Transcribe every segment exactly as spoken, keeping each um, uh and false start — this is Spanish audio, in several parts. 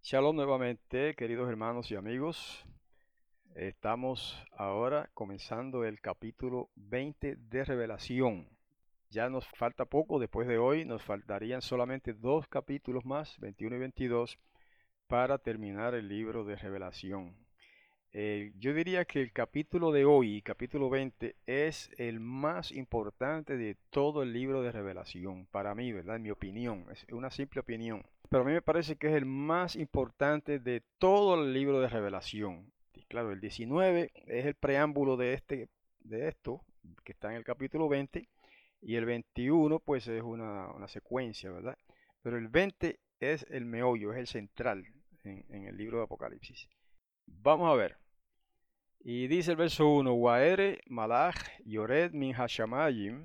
Shalom nuevamente, queridos hermanos y amigos. Estamos ahora comenzando el capítulo veinte de Revelación. Ya nos falta poco, después de hoy nos faltarían solamente dos capítulos más, veintiuno y veintidós, para terminar el libro de Revelación. Eh, yo diría que el capítulo de hoy, capítulo veinte, es el más importante de todo el libro de Revelación, para mí, ¿verdad? En mi opinión, es una simple opinión. Pero a mí me parece que es el más importante de todo el libro de Revelación. Y claro, el diecinueve es el preámbulo de, este, de esto, que está en el capítulo veinte, y el veintiuno pues es una, una secuencia, ¿verdad? Pero el veinte es el meollo, es el central en, en el libro de Apocalipsis. Vamos a ver. Y dice el verso uno, Waere malach yored min hashamayim,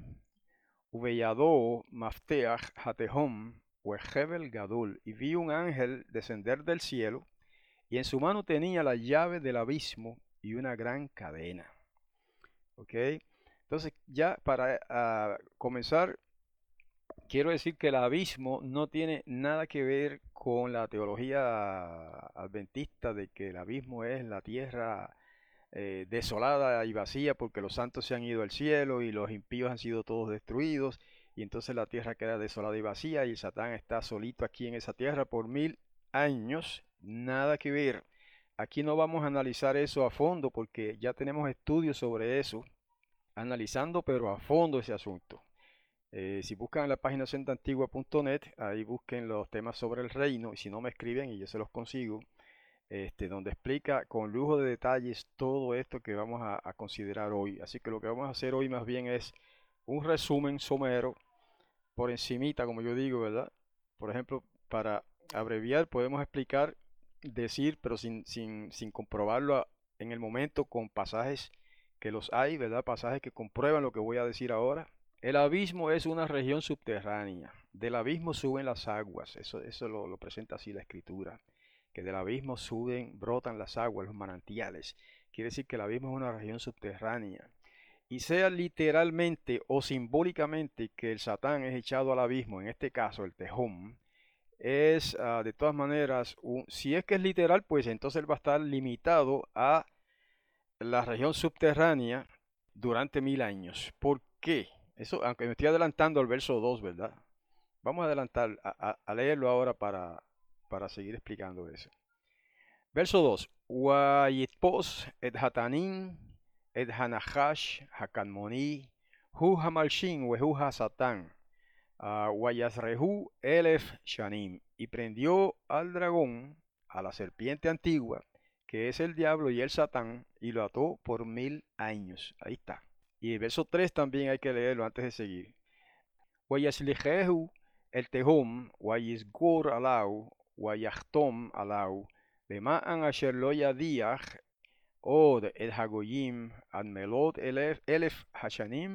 ubeyado mafteach hatehom, Wehebel gadul. Y vi un ángel descender del cielo, y en su mano tenía la llave del abismo y una gran cadena. ¿Ok? Entonces, ya para uh, comenzar, quiero decir que el abismo no tiene nada que ver con la teología adventista de que el abismo es la tierra eh, desolada y vacía porque los santos se han ido al cielo y los impíos han sido todos destruidos y entonces la tierra queda desolada y vacía y el Satán está solito aquí en esa tierra por mil años. Nada que ver. Aquí no vamos a analizar eso a fondo porque ya tenemos estudios sobre eso, analizando pero a fondo ese asunto. Eh, si buscan en la página senda antigua punto net, ahí busquen los temas sobre el reino y si no me escriben y yo se los consigo, este, donde explica con lujo de detalles todo esto que vamos a, a considerar hoy. Así que lo que vamos a hacer hoy más bien es un resumen somero por encimita, como yo digo, ¿verdad? Por ejemplo, para abreviar podemos explicar, decir, pero sin, sin, sin comprobarlo a- en el momento con pasajes que los hay, ¿verdad? Pasajes que comprueban lo que voy a decir ahora. El abismo es una región subterránea. Del abismo suben las aguas. Eso, eso lo, lo presenta así la escritura. Que del abismo suben, brotan las aguas, los manantiales. Quiere decir que el abismo es una región subterránea. Y sea literalmente o simbólicamente que el Satán es echado al abismo, en este caso el Tejón, es uh, de todas maneras, un, si es que es literal, pues entonces él va a estar limitado a la región subterránea durante mil años. ¿Por qué? Eso, aunque me estoy adelantando al verso dos, ¿verdad? Vamos a adelantar a, a, a leerlo ahora para, para seguir explicando eso. Verso dos. Wayitpos et hatanin et hanahash hakanmoni hu hamalshin wehu hasatan wayasrehu elef shanim. Y prendió al dragón, a la serpiente antigua, que es el diablo y el satán, y lo ató por mil años. Ahí está. Y el verso tres también hay que leerlo antes de seguir. Wayaslijehu el tehom, wayisgur alau, wayachtom alau, למען אשר לא ידיח עוד את הגויים עד מלאת אלף, אלף השנים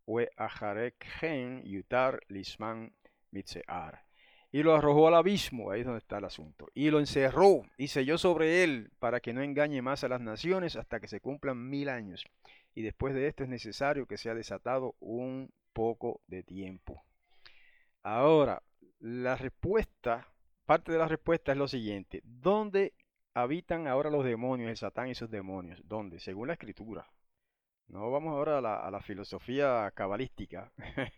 ואחרי כן יותר לשמן מצער. Y lo arrojó al abismo, ahí es donde está el asunto, y lo encerró y selló sobre él para que no engañe más a las naciones hasta que se cumplan mil años. Y después de esto es necesario que sea desatado un poco de tiempo. Ahora, la respuesta, parte de la respuesta es lo siguiente. ¿Dónde habitan ahora los demonios, el Satán y sus demonios? ¿Dónde? Según la escritura. No vamos ahora a la, a la filosofía cabalística.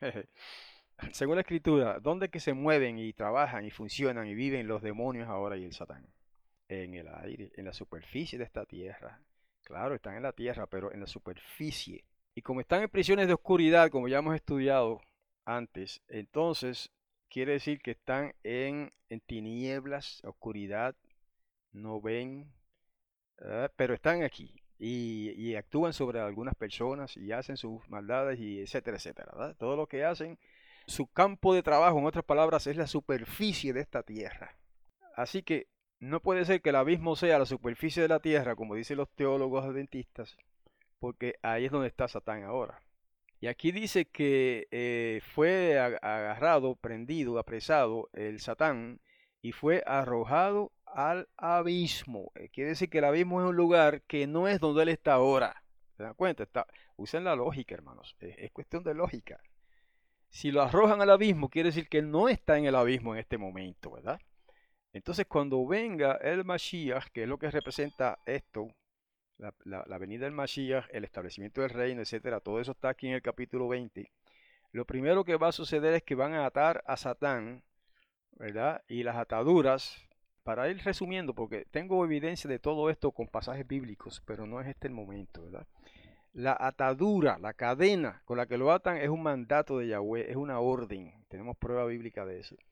Según la escritura, ¿dónde que se mueven y trabajan y funcionan y viven los demonios ahora y el Satán? En el aire, en la superficie de esta tierra. Claro, están en la tierra, pero en la superficie. Y como están en prisiones de oscuridad, como ya hemos estudiado antes, entonces quiere decir que están en, en tinieblas, oscuridad, no ven, ¿verdad? Pero están aquí y, y actúan sobre algunas personas y hacen sus maldades y etcétera, etcétera, ¿verdad? Todo lo que hacen, su campo de trabajo, en otras palabras, es la superficie de esta tierra. Así que no puede ser que el abismo sea la superficie de la tierra, como dicen los teólogos adventistas, porque ahí es donde está Satán ahora. Y aquí dice que eh, fue agarrado, prendido, apresado el Satán y fue arrojado al abismo. Eh, quiere decir que el abismo es un lugar que no es donde él está ahora. ¿Se dan cuenta? Está, usen la lógica, hermanos. Es, es cuestión de lógica. Si lo arrojan al abismo, quiere decir que él no está en el abismo en este momento, ¿verdad? Entonces, cuando venga el Mashiach, que es lo que representa esto, la, la- la venida del Mashiach, el establecimiento del reino, etcétera, todo eso está aquí en el capítulo veinte. Lo primero que va a suceder es que van a atar a Satán, ¿verdad? Y las ataduras, para ir resumiendo, porque tengo evidencia de todo esto con pasajes bíblicos, pero no es este el momento, ¿verdad? La atadura, la cadena con la que lo atan es un mandato de Yahweh, es una orden. Tenemos prueba bíblica de eso.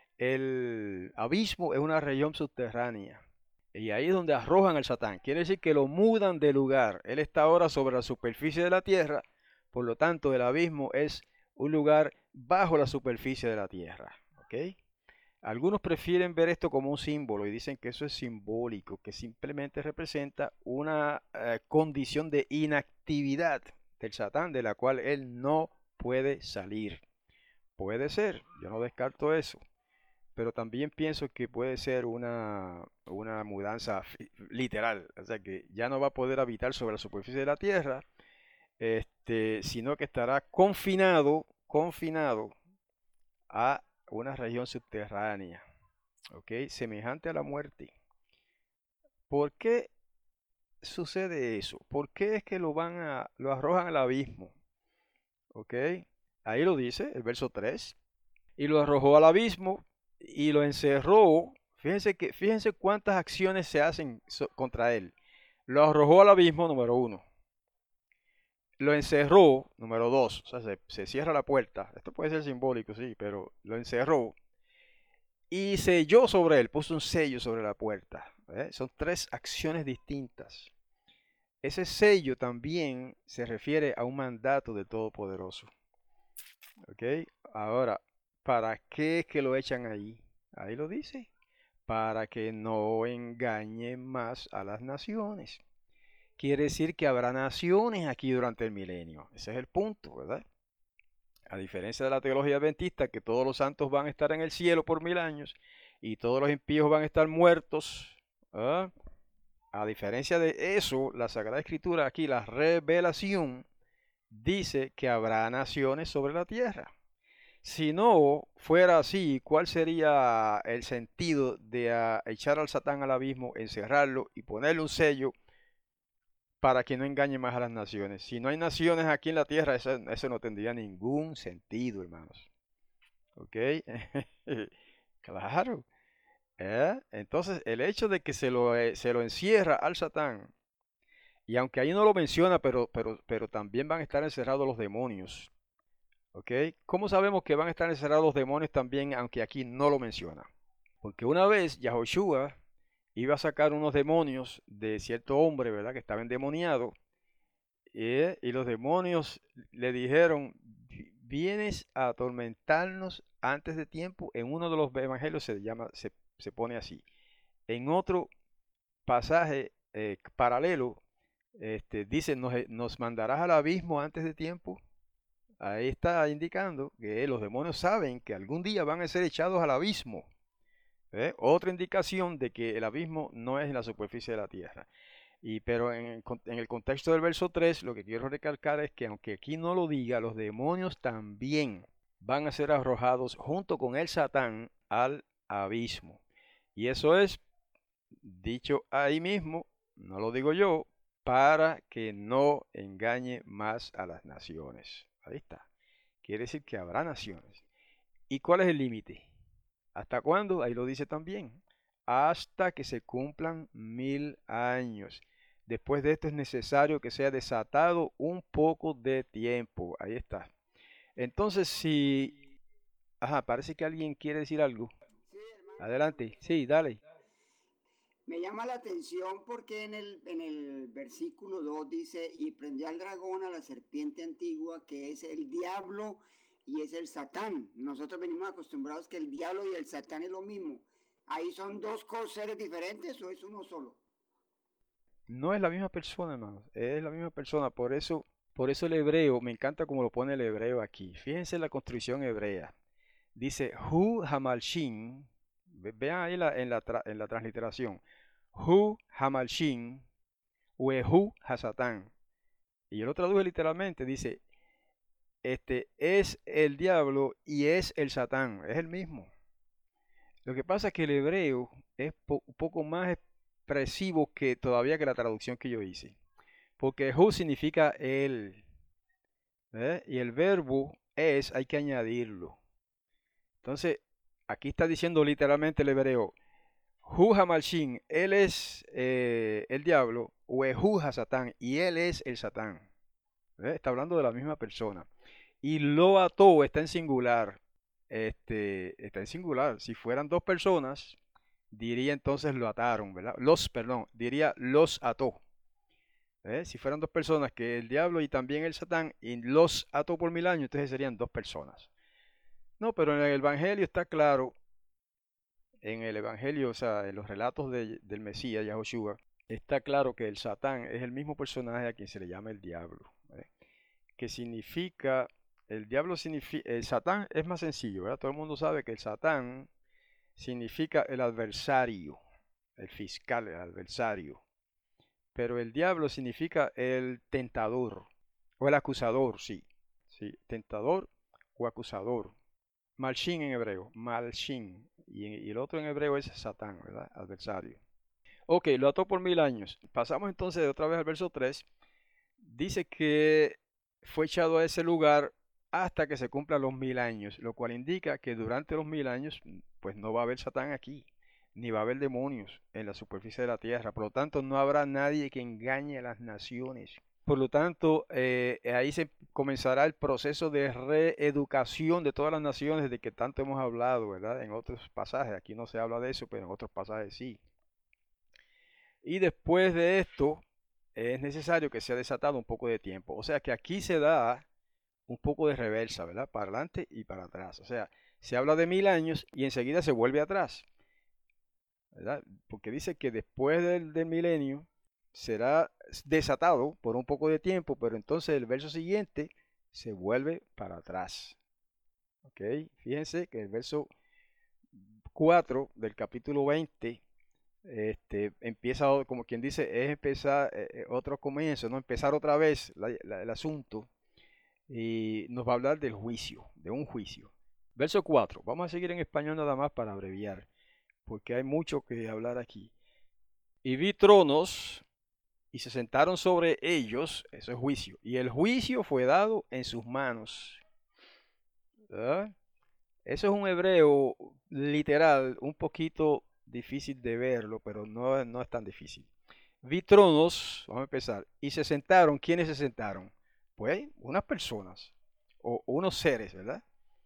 El abismo es una región subterránea. Y ahí es donde arrojan al Satán. Quiere decir que lo mudan de lugar. Él está ahora sobre la superficie de la tierra. Por lo tanto, el abismo es un lugar bajo la superficie de la tierra. ¿Ok? Algunos prefieren ver esto como un símbolo y dicen que eso es simbólico, que simplemente representa una eh, condición de inactividad del Satán de la cual él no puede salir. Puede ser, yo no descarto eso, pero también pienso que puede ser una, una mudanza literal, o sea que ya no va a poder habitar sobre la superficie de la tierra, este, sino que estará confinado, confinado a una región subterránea. ¿Ok? Semejante a la muerte. ¿Por qué sucede eso? ¿Por qué es que lo van a, lo arrojan al abismo? ¿Ok? Ahí lo dice, el verso tres. Y lo arrojó al abismo y lo encerró. Fíjense que, fíjense cuántas acciones se hacen so- contra él. Lo arrojó al abismo, número uno. Lo encerró, número dos. O sea, se, se cierra la puerta. Esto puede ser simbólico, sí, pero lo encerró. Y selló sobre él, puso un sello sobre la puerta. ¿Eh? Son tres acciones distintas. Ese sello también se refiere a un mandato del Todopoderoso. ¿Ok? Ahora, ¿para qué es que lo echan ahí? Ahí lo dice. Para que no engañe más a las naciones. Quiere decir que habrá naciones aquí durante el milenio. Ese es el punto, ¿verdad? A diferencia de la teología adventista, que todos los santos van a estar en el cielo por mil años y todos los impíos van a estar muertos. ¿Ah? A diferencia de eso, la Sagrada Escritura aquí, la revelación, dice que habrá naciones sobre la tierra. Si no fuera así, ¿cuál sería el sentido de uh, echar al Satán al abismo, encerrarlo y ponerle un sello para que no engañe más a las naciones? Si no hay naciones aquí en la tierra, eso, eso no tendría ningún sentido, hermanos. ¿Ok? Claro. ¿Eh? Entonces, el hecho de que se lo, eh, se lo encierra al Satán, y aunque ahí no lo menciona, pero, pero, pero también van a estar encerrados los demonios. ¿Ok? ¿Cómo sabemos que van a estar encerrados los demonios también, aunque aquí no lo menciona? Porque una vez Yahoshua iba a sacar unos demonios de cierto hombre, ¿verdad? Que estaba endemoniado. eh, y los demonios le dijeron, vienes a atormentarnos antes de tiempo. En uno de los evangelios se llama, se, se pone así. En otro pasaje eh, paralelo, este, dice, nos, nos mandarás al abismo antes de tiempo. Ahí está indicando que los demonios saben que algún día van a ser echados al abismo. ¿Eh? Otra indicación de que el abismo no es en la superficie de la tierra. Y, pero en el, en el contexto del verso tres, lo que quiero recalcar es que aunque aquí no lo diga, los demonios también van a ser arrojados junto con el Satán al abismo. Y eso es dicho ahí mismo, no lo digo yo, para que no engañe más a las naciones. Ahí está. Quiere decir que habrá naciones. ¿Y cuál es el límite? ¿Hasta cuándo? Ahí lo dice también. Hasta que se cumplan mil años. Después de esto es necesario que sea desatado un poco de tiempo. Ahí está. Entonces, si... Ajá, parece que alguien quiere decir algo. Sí, hermano, Adelante. Sí, dale. me llama la atención porque en el, en el versículo dos dice, y prendió al dragón, a la serpiente antigua, que es el diablo y es el Satán. Nosotros venimos acostumbrados que el diablo y el Satán es lo mismo. ¿Ahí son dos seres diferentes o es uno solo? No es la misma persona, hermanos. Es la misma persona. Por eso, por eso el hebreo, me encanta como lo pone el hebreo aquí. Fíjense la construcción hebrea. Dice Hu Hamalshin. Ve- Vean ahí la- en, la tra- en la transliteración. Hu Hamalshin, Wehu Hasatán. Y yo lo traduje literalmente. Dice, este es el diablo y es el Satán. Es el mismo. Lo que pasa es que el hebreo es po- un poco más expresivo que todavía que la traducción que yo hice. Porque hu significa él, ¿eh? Y el verbo es, hay que añadirlo. Entonces, aquí está diciendo literalmente el hebreo, hu hamalshin, él es eh, el diablo, o ehu Satán, y él es el Satán. ¿Eh? Está hablando de la misma persona. Y lo ató está en singular. Este, está en singular. Si fueran dos personas, diría entonces lo ataron, ¿verdad? Los, perdón, diría los ató. ¿Eh? Si fueran dos personas, que el diablo y también el Satán, y los ató por mil años, entonces serían dos personas. No, pero en el Evangelio está claro, en el Evangelio, o sea, en los relatos de- del Mesías, Yahushua, está claro que el Satán es el mismo personaje a quien se le llama el diablo. ¿Eh? Que significa, el diablo significa, el Satán es más sencillo, ¿verdad? Todo el mundo sabe que el Satán significa el adversario, el fiscal, el adversario. Pero el diablo significa el tentador o el acusador, sí. Sí, tentador o acusador. Malshin en hebreo, Malshin. Y, y el otro en hebreo es Satán, ¿verdad? Adversario. Ok, lo ató por mil años. Pasamos entonces otra vez al verso tres. Dice que fue echado a ese lugar hasta que se cumplan los mil años, lo cual indica que durante los mil años, pues no va a haber Satán aquí, ni va a haber demonios en la superficie de la tierra. Por lo tanto, no habrá nadie que engañe a las naciones. Por lo tanto, eh, ahí se comenzará el proceso de reeducación de todas las naciones de que tanto hemos hablado, ¿verdad? En otros pasajes, aquí no se habla de eso, pero en otros pasajes sí. Y después de esto, es necesario que sea desatado un poco de tiempo. O sea que aquí se da un poco de reversa, ¿verdad? Para adelante y para atrás. O sea, se habla de mil años y enseguida se vuelve atrás, ¿verdad? Porque dice que después del, del milenio será desatado por un poco de tiempo, pero entonces el verso siguiente se vuelve para atrás. ¿Ok? Fíjense que el verso cuatro del capítulo veinte este, empieza, como quien dice, es empezar eh, eh, otro comienzo, ¿no? Empezar otra vez la- la- el asunto y nos va a hablar del juicio, de un juicio. Verso cuatro, vamos a seguir en español nada más para abreviar, porque hay mucho que hablar aquí. Y vi tronos y se sentaron sobre ellos, eso es juicio, y el juicio fue dado en sus manos. ¿Verdad? Eso es un hebreo literal, un poquito difícil de verlo, pero no, no es tan difícil. Vi tronos, vamos a empezar, y se sentaron. ¿Quiénes se sentaron? Pues unas personas o unos seres, ¿verdad?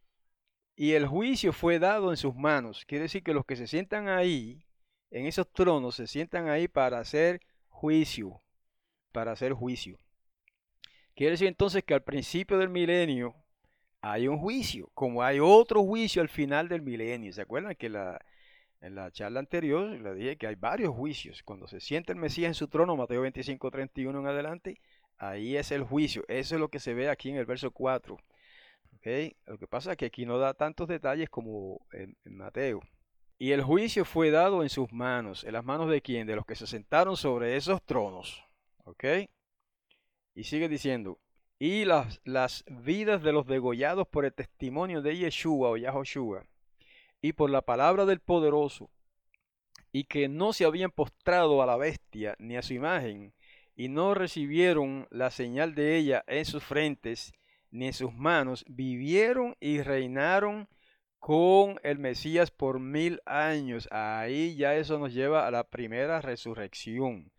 Y el juicio fue dado en sus manos. Quiere decir que los que se sientan ahí, en esos tronos, se sientan ahí para hacer juicio, para hacer juicio. Quiere decir entonces que al principio del milenio hay un juicio, como hay otro juicio al final del milenio. ¿Se acuerdan que la, en la charla anterior le dije que hay varios juicios? Cuando se sienta el Mesías en su trono, Mateo veinticinco, treinta y uno en adelante, ahí es el juicio. Eso es lo que se ve aquí en el verso cuatro. ¿Okay? Lo que pasa es que aquí no da tantos detalles como en, en Mateo. Y el juicio fue dado en sus manos. ¿En las manos de quién? De los que se sentaron sobre esos tronos. ¿Ok? Y sigue diciendo, y las, las vidas de los degollados por el testimonio de Yeshua o Yahoshua y por la palabra del poderoso, y que no se habían postrado a la bestia ni a su imagen, y no recibieron la señal de ella en sus frentes ni en sus manos, vivieron y reinaron con el Mesías por mil años. Ahí ya eso nos lleva a la primera resurrección.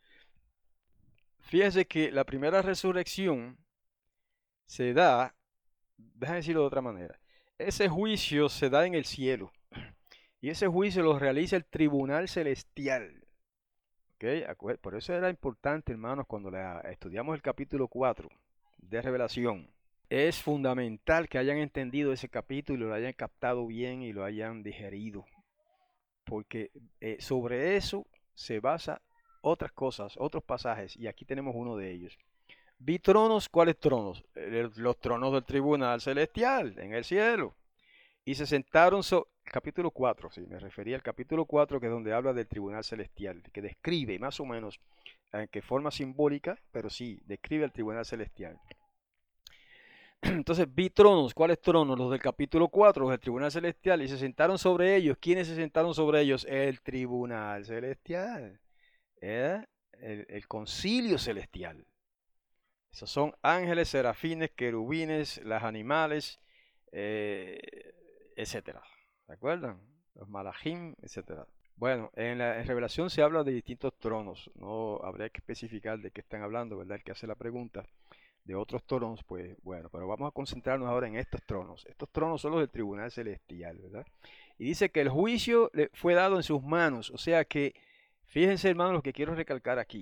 Fíjense que la primera resurrección se da, déjame decirlo de otra manera, ese juicio se da en el cielo y ese juicio lo realiza el tribunal celestial. ¿Okay? Por eso era importante, hermanos, cuando la, estudiamos el capítulo cuatro de Revelación. Es fundamental que hayan entendido ese capítulo y lo hayan captado bien y lo hayan digerido, porque eh, sobre eso se basa otras cosas, otros pasajes, y aquí tenemos uno de ellos. Vi tronos, ¿cuáles tronos? El- los tronos del tribunal celestial en el cielo. Y se sentaron sobre, capítulo cuatro, sí, me refería al capítulo cuatro, que es donde habla del tribunal celestial, que describe más o menos, en qué forma simbólica, pero sí, describe el tribunal celestial. Entonces vi tronos. ¿Cuáles tronos? Los del capítulo cuatro, los del tribunal celestial. Y se sentaron sobre ellos. ¿Quiénes se sentaron sobre ellos? El tribunal celestial. ¿Eh? El, el concilio celestial. Esos son ángeles, serafines, querubines, los animales, eh, etcétera. ¿De acuerdo? Los malachim, etcétera. Bueno, en la en Revelación se habla de distintos tronos. No habría que especificar de qué están hablando, ¿verdad? El que hace la pregunta de otros tronos, pues bueno, pero vamos a concentrarnos ahora en estos tronos. Estos tronos son los del tribunal celestial, ¿verdad? Y dice que el juicio le fue dado en sus manos. O sea que, fíjense hermanos, lo que quiero recalcar aquí.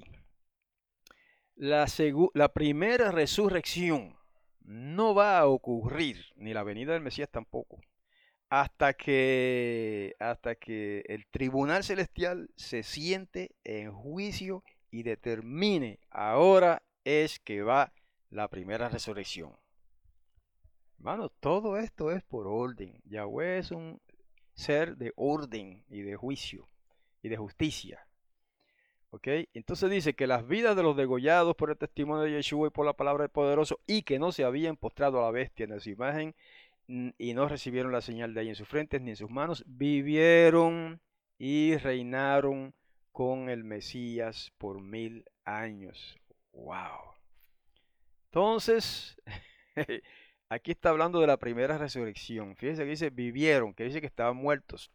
La, la primera resurrección no va a ocurrir, ni la venida del Mesías tampoco, hasta que, hasta que el tribunal celestial se siente en juicio y determine, ahora es que va la primera resurrección. Hermano, todo esto es por orden. Yahweh es un ser de orden y de juicio y de justicia. ¿Ok? Entonces dice que las vidas de los degollados por el testimonio de Yeshua y por la palabra del poderoso y que no se habían postrado a la bestia en su imagen y no recibieron la señal de ahí en sus frentes ni en sus manos, vivieron y reinaron con el Mesías por mil años. ¡Wow! Entonces, aquí está hablando de la primera resurrección. Fíjense que dice vivieron, que dice que estaban muertos.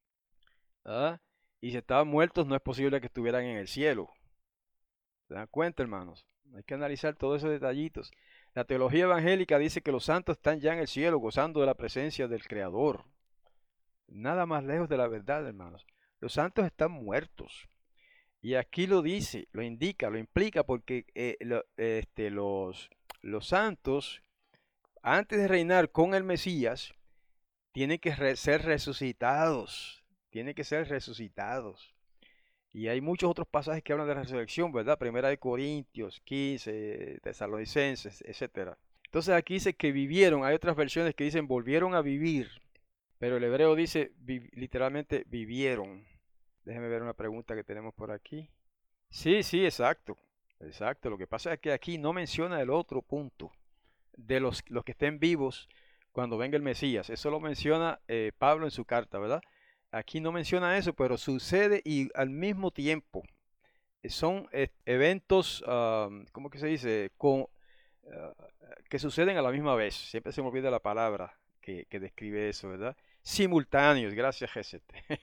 ¿Ah? Y si estaban muertos, no es posible que estuvieran en el cielo. ¿Se dan cuenta, hermanos? Hay que analizar todos esos detallitos. La teología evangélica dice que los santos están ya en el cielo, gozando de la presencia del Creador. Nada más lejos de la verdad, hermanos. Los santos están muertos. Y aquí lo dice, lo indica, lo implica, porque eh, lo, este, los, los santos, antes de reinar con el Mesías, tienen que re ser resucitados. Tienen que ser resucitados. Y hay muchos otros pasajes que hablan de la resurrección, ¿verdad? Primera de Corintios, quince, Tesalonicenses, etcétera. Entonces aquí dice que vivieron, hay otras versiones que dicen volvieron a vivir, pero el hebreo dice vi literalmente vivieron. Déjenme ver una pregunta que tenemos por aquí. Sí, sí, exacto, exacto. Lo que pasa es que aquí no menciona el otro punto de los, los que estén vivos cuando venga el Mesías. Eso lo menciona eh, Pablo en su carta, ¿verdad? Aquí no menciona eso, pero sucede y al mismo tiempo son eh, eventos, um, ¿cómo que se dice? Con, uh, que suceden a la misma vez. Siempre se me olvida la palabra que, que describe eso, ¿verdad? Simultáneos, gracias, Geset.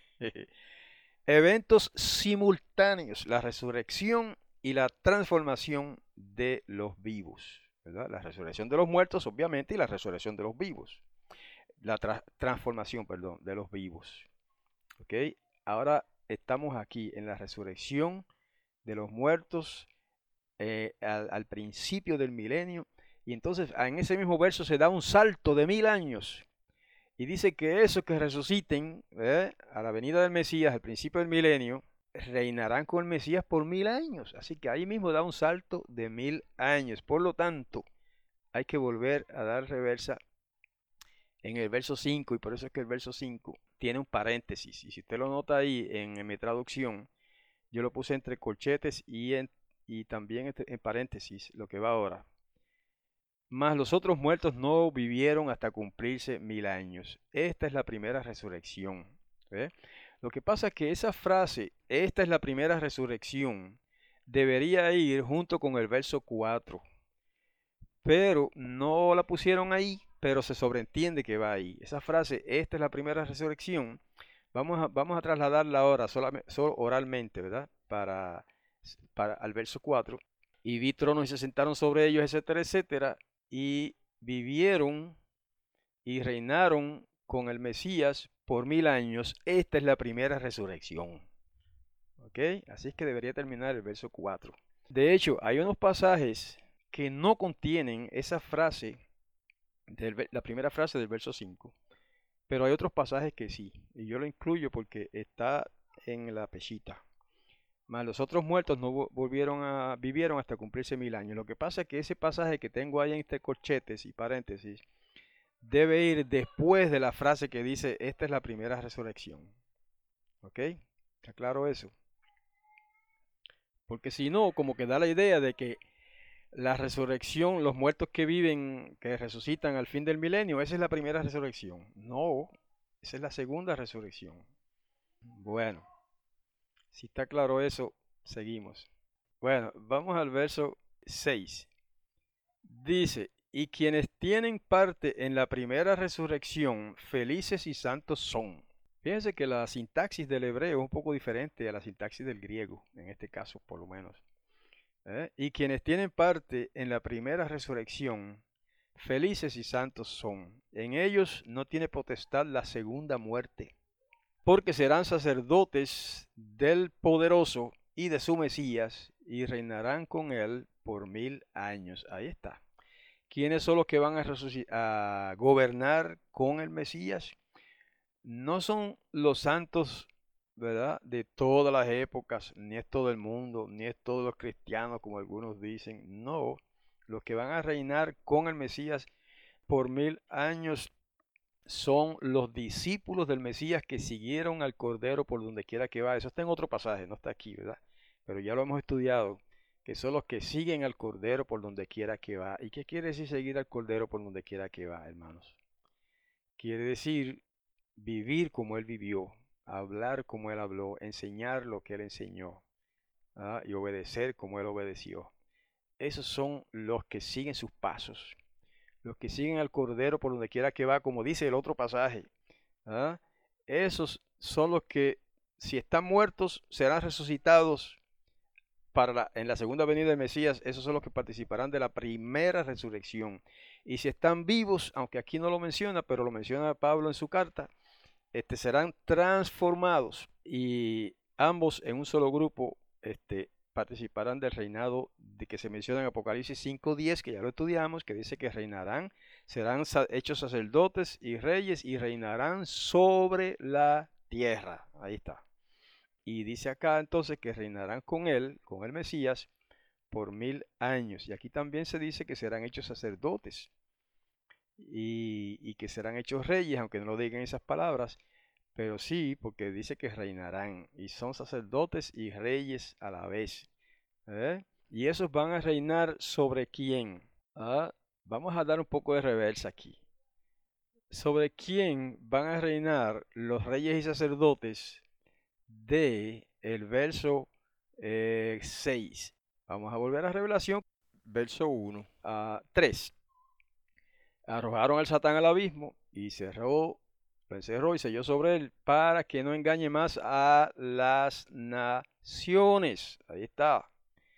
Eventos simultáneos, la resurrección y la transformación de los vivos, ¿verdad? La resurrección de los muertos, obviamente, y la resurrección de los vivos. La tra transformación, perdón, de los vivos. ¿Ok? Ahora estamos aquí en la resurrección de los muertos eh, al, al principio del milenio. Y entonces en ese mismo verso se da un salto de mil años. Y dice que esos que resuciten ¿eh? a la venida del Mesías, al principio del milenio, reinarán con el Mesías por mil años. Así que ahí mismo da un salto de mil años. Por lo tanto, hay que volver a dar reversa en el verso cinco, y por eso es que el verso cinco tiene un paréntesis. Y si usted lo nota ahí en, en mi traducción, yo lo puse entre corchetes y, en, y también entre, en paréntesis, lo que va ahora. Mas los otros muertos no vivieron hasta cumplirse mil años. Esta es la primera resurrección. ¿eh? Lo que pasa es que esa frase, esta es la primera resurrección, debería ir junto con el verso cuatro. Pero no la pusieron ahí, pero se sobreentiende que va ahí. Esa frase, esta es la primera resurrección, vamos a, vamos a trasladarla ahora solamente, solo oralmente, ¿verdad? Para, para al verso cuatro. Y vi tronos y se sentaron sobre ellos, etcétera, etcétera. Y vivieron y reinaron con el Mesías por mil años. Esta es la primera resurrección. ¿Ok? Así es que debería terminar el verso cuatro. De hecho, hay unos pasajes que no contienen esa frase, del, la primera frase del verso cinco, pero hay otros pasajes que sí, y yo lo incluyo porque está en la pechita. Mas los otros muertos no volvieron a vivieron hasta cumplirse mil años. Lo que pasa es que ese pasaje que tengo ahí entre corchetes y paréntesis debe ir después de la frase que dice esta es la primera resurrección. ¿Ok? ¿Está claro eso? Porque si no, como que da la idea de que La resurrección, los muertos que viven, que resucitan al fin del milenio, esa es la primera resurrección. No, esa es la segunda resurrección. Bueno, si está claro eso, seguimos. Bueno, vamos al verso seis. Dice, y quienes tienen parte en la primera resurrección, felices y santos son. Fíjense que la sintaxis del hebreo es un poco diferente a la sintaxis del griego, en este caso por lo menos. ¿Eh? Y quienes tienen parte en la primera resurrección, felices y santos son. En ellos no tiene potestad la segunda muerte, porque serán sacerdotes del poderoso y de su Mesías, y reinarán con él por mil años. Ahí está. ¿Quiénes son los que van a, a gobernar con el Mesías? No son los santos, ¿verdad? De todas las épocas, ni es todo el mundo, ni es todos los cristianos, como algunos dicen. No, los que van a reinar con el Mesías por mil años son los discípulos del Mesías que siguieron al Cordero por donde quiera que va. Eso está en otro pasaje, no está aquí, ¿verdad? Pero ya lo hemos estudiado, que son los que siguen al Cordero por donde quiera que va. ¿Y qué quiere decir seguir al Cordero por donde quiera que va, hermanos? Quiere decir vivir como Él vivió, hablar como Él habló, enseñar lo que Él enseñó, ¿ah? Y obedecer como Él obedeció. Esos son los que siguen sus pasos, los que siguen al Cordero por donde quiera que va, como dice el otro pasaje. ¿Ah? Esos son los que, si están muertos, serán resucitados para la, en la segunda venida del Mesías. Esos son los que participarán de la primera resurrección. Y si están vivos, aunque aquí no lo menciona, pero lo menciona Pablo en su carta, este, serán transformados y ambos en un solo grupo este, participarán del reinado de que se menciona en Apocalipsis cinco diez, que ya lo estudiamos, que dice que reinarán, serán hechos sacerdotes y reyes y reinarán sobre la tierra. Ahí está. Y dice acá entonces que reinarán con él, con el Mesías, por mil años. Y aquí también se dice que serán hechos sacerdotes y, y que serán hechos reyes, aunque no lo digan esas palabras, pero sí, porque dice que reinarán y son sacerdotes y reyes a la vez. ¿Eh? Y esos van a reinar sobre quién. Ah, vamos a dar un poco de reversa aquí. ¿Sobre quién van a reinar los reyes y sacerdotes de el verso eh, seis? Vamos a volver a Revelación, verso uno a tres. Arrojaron al Satán al abismo y cerró, lo encerró y selló sobre él para que no engañe más a las naciones. Ahí está.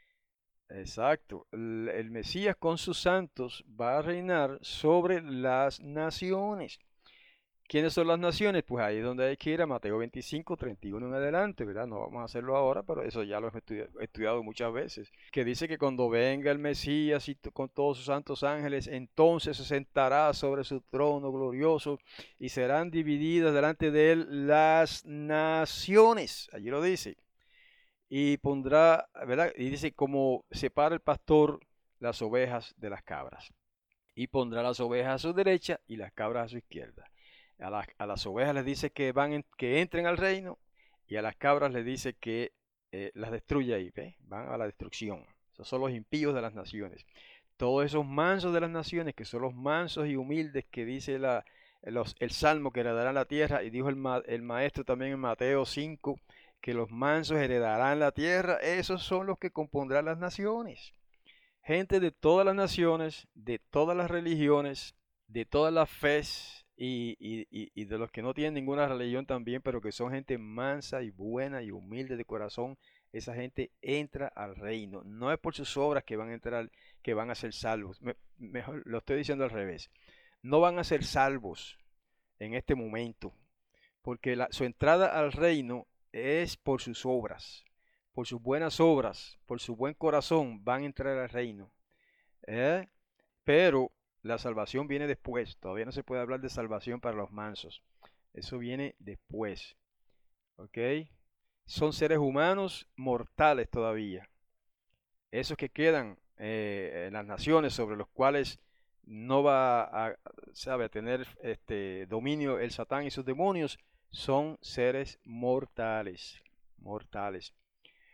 Exacto. El, el Mesías con sus santos va a reinar sobre las naciones. ¿Quiénes son las naciones? Pues ahí es donde hay que ir a Mateo veinticinco, treinta y uno en adelante, ¿verdad? No vamos a hacerlo ahora, pero eso ya lo hemos estudiado, estudiado muchas veces. Que dice que cuando venga el Mesías y con todos sus santos ángeles, entonces se sentará sobre su trono glorioso y serán divididas delante de él las naciones. Allí lo dice. Y pondrá, ¿verdad? Y dice como separa el pastor las ovejas de las cabras. Y pondrá las ovejas a su derecha y las cabras a su izquierda. A, la, a las ovejas les dice que, van en, que entren al reino y a las cabras les dice que eh, las destruya ahí, ¿ve? Van a la destrucción. Esos son los impíos de las naciones. Todos esos mansos de las naciones, que son los mansos y humildes que dice la, los, el Salmo que heredarán la tierra, y dijo el, ma, el maestro también en Mateo cinco, que los mansos heredarán la tierra, esos son los que compondrán las naciones. Gente de todas las naciones, de todas las religiones, de todas las fes y, y, y, de los que no tienen ninguna religión también, pero que son gente mansa y buena y humilde de corazón, esa gente entra al reino. No es por sus obras que van a entrar, que van a ser salvos. Me, mejor lo estoy diciendo al revés. No van a ser salvos en este momento, porque la, su entrada al reino es por sus obras. Por sus buenas obras, por su buen corazón, van a entrar al reino. ¿Eh? Pero la salvación viene después. Todavía no se puede hablar de salvación para los mansos. Eso viene después. ¿Ok? Son seres humanos mortales todavía. Esos que quedan eh, en las naciones sobre los cuales no va a, sabe, a tener este dominio el Satán y sus demonios, son seres mortales. Mortales.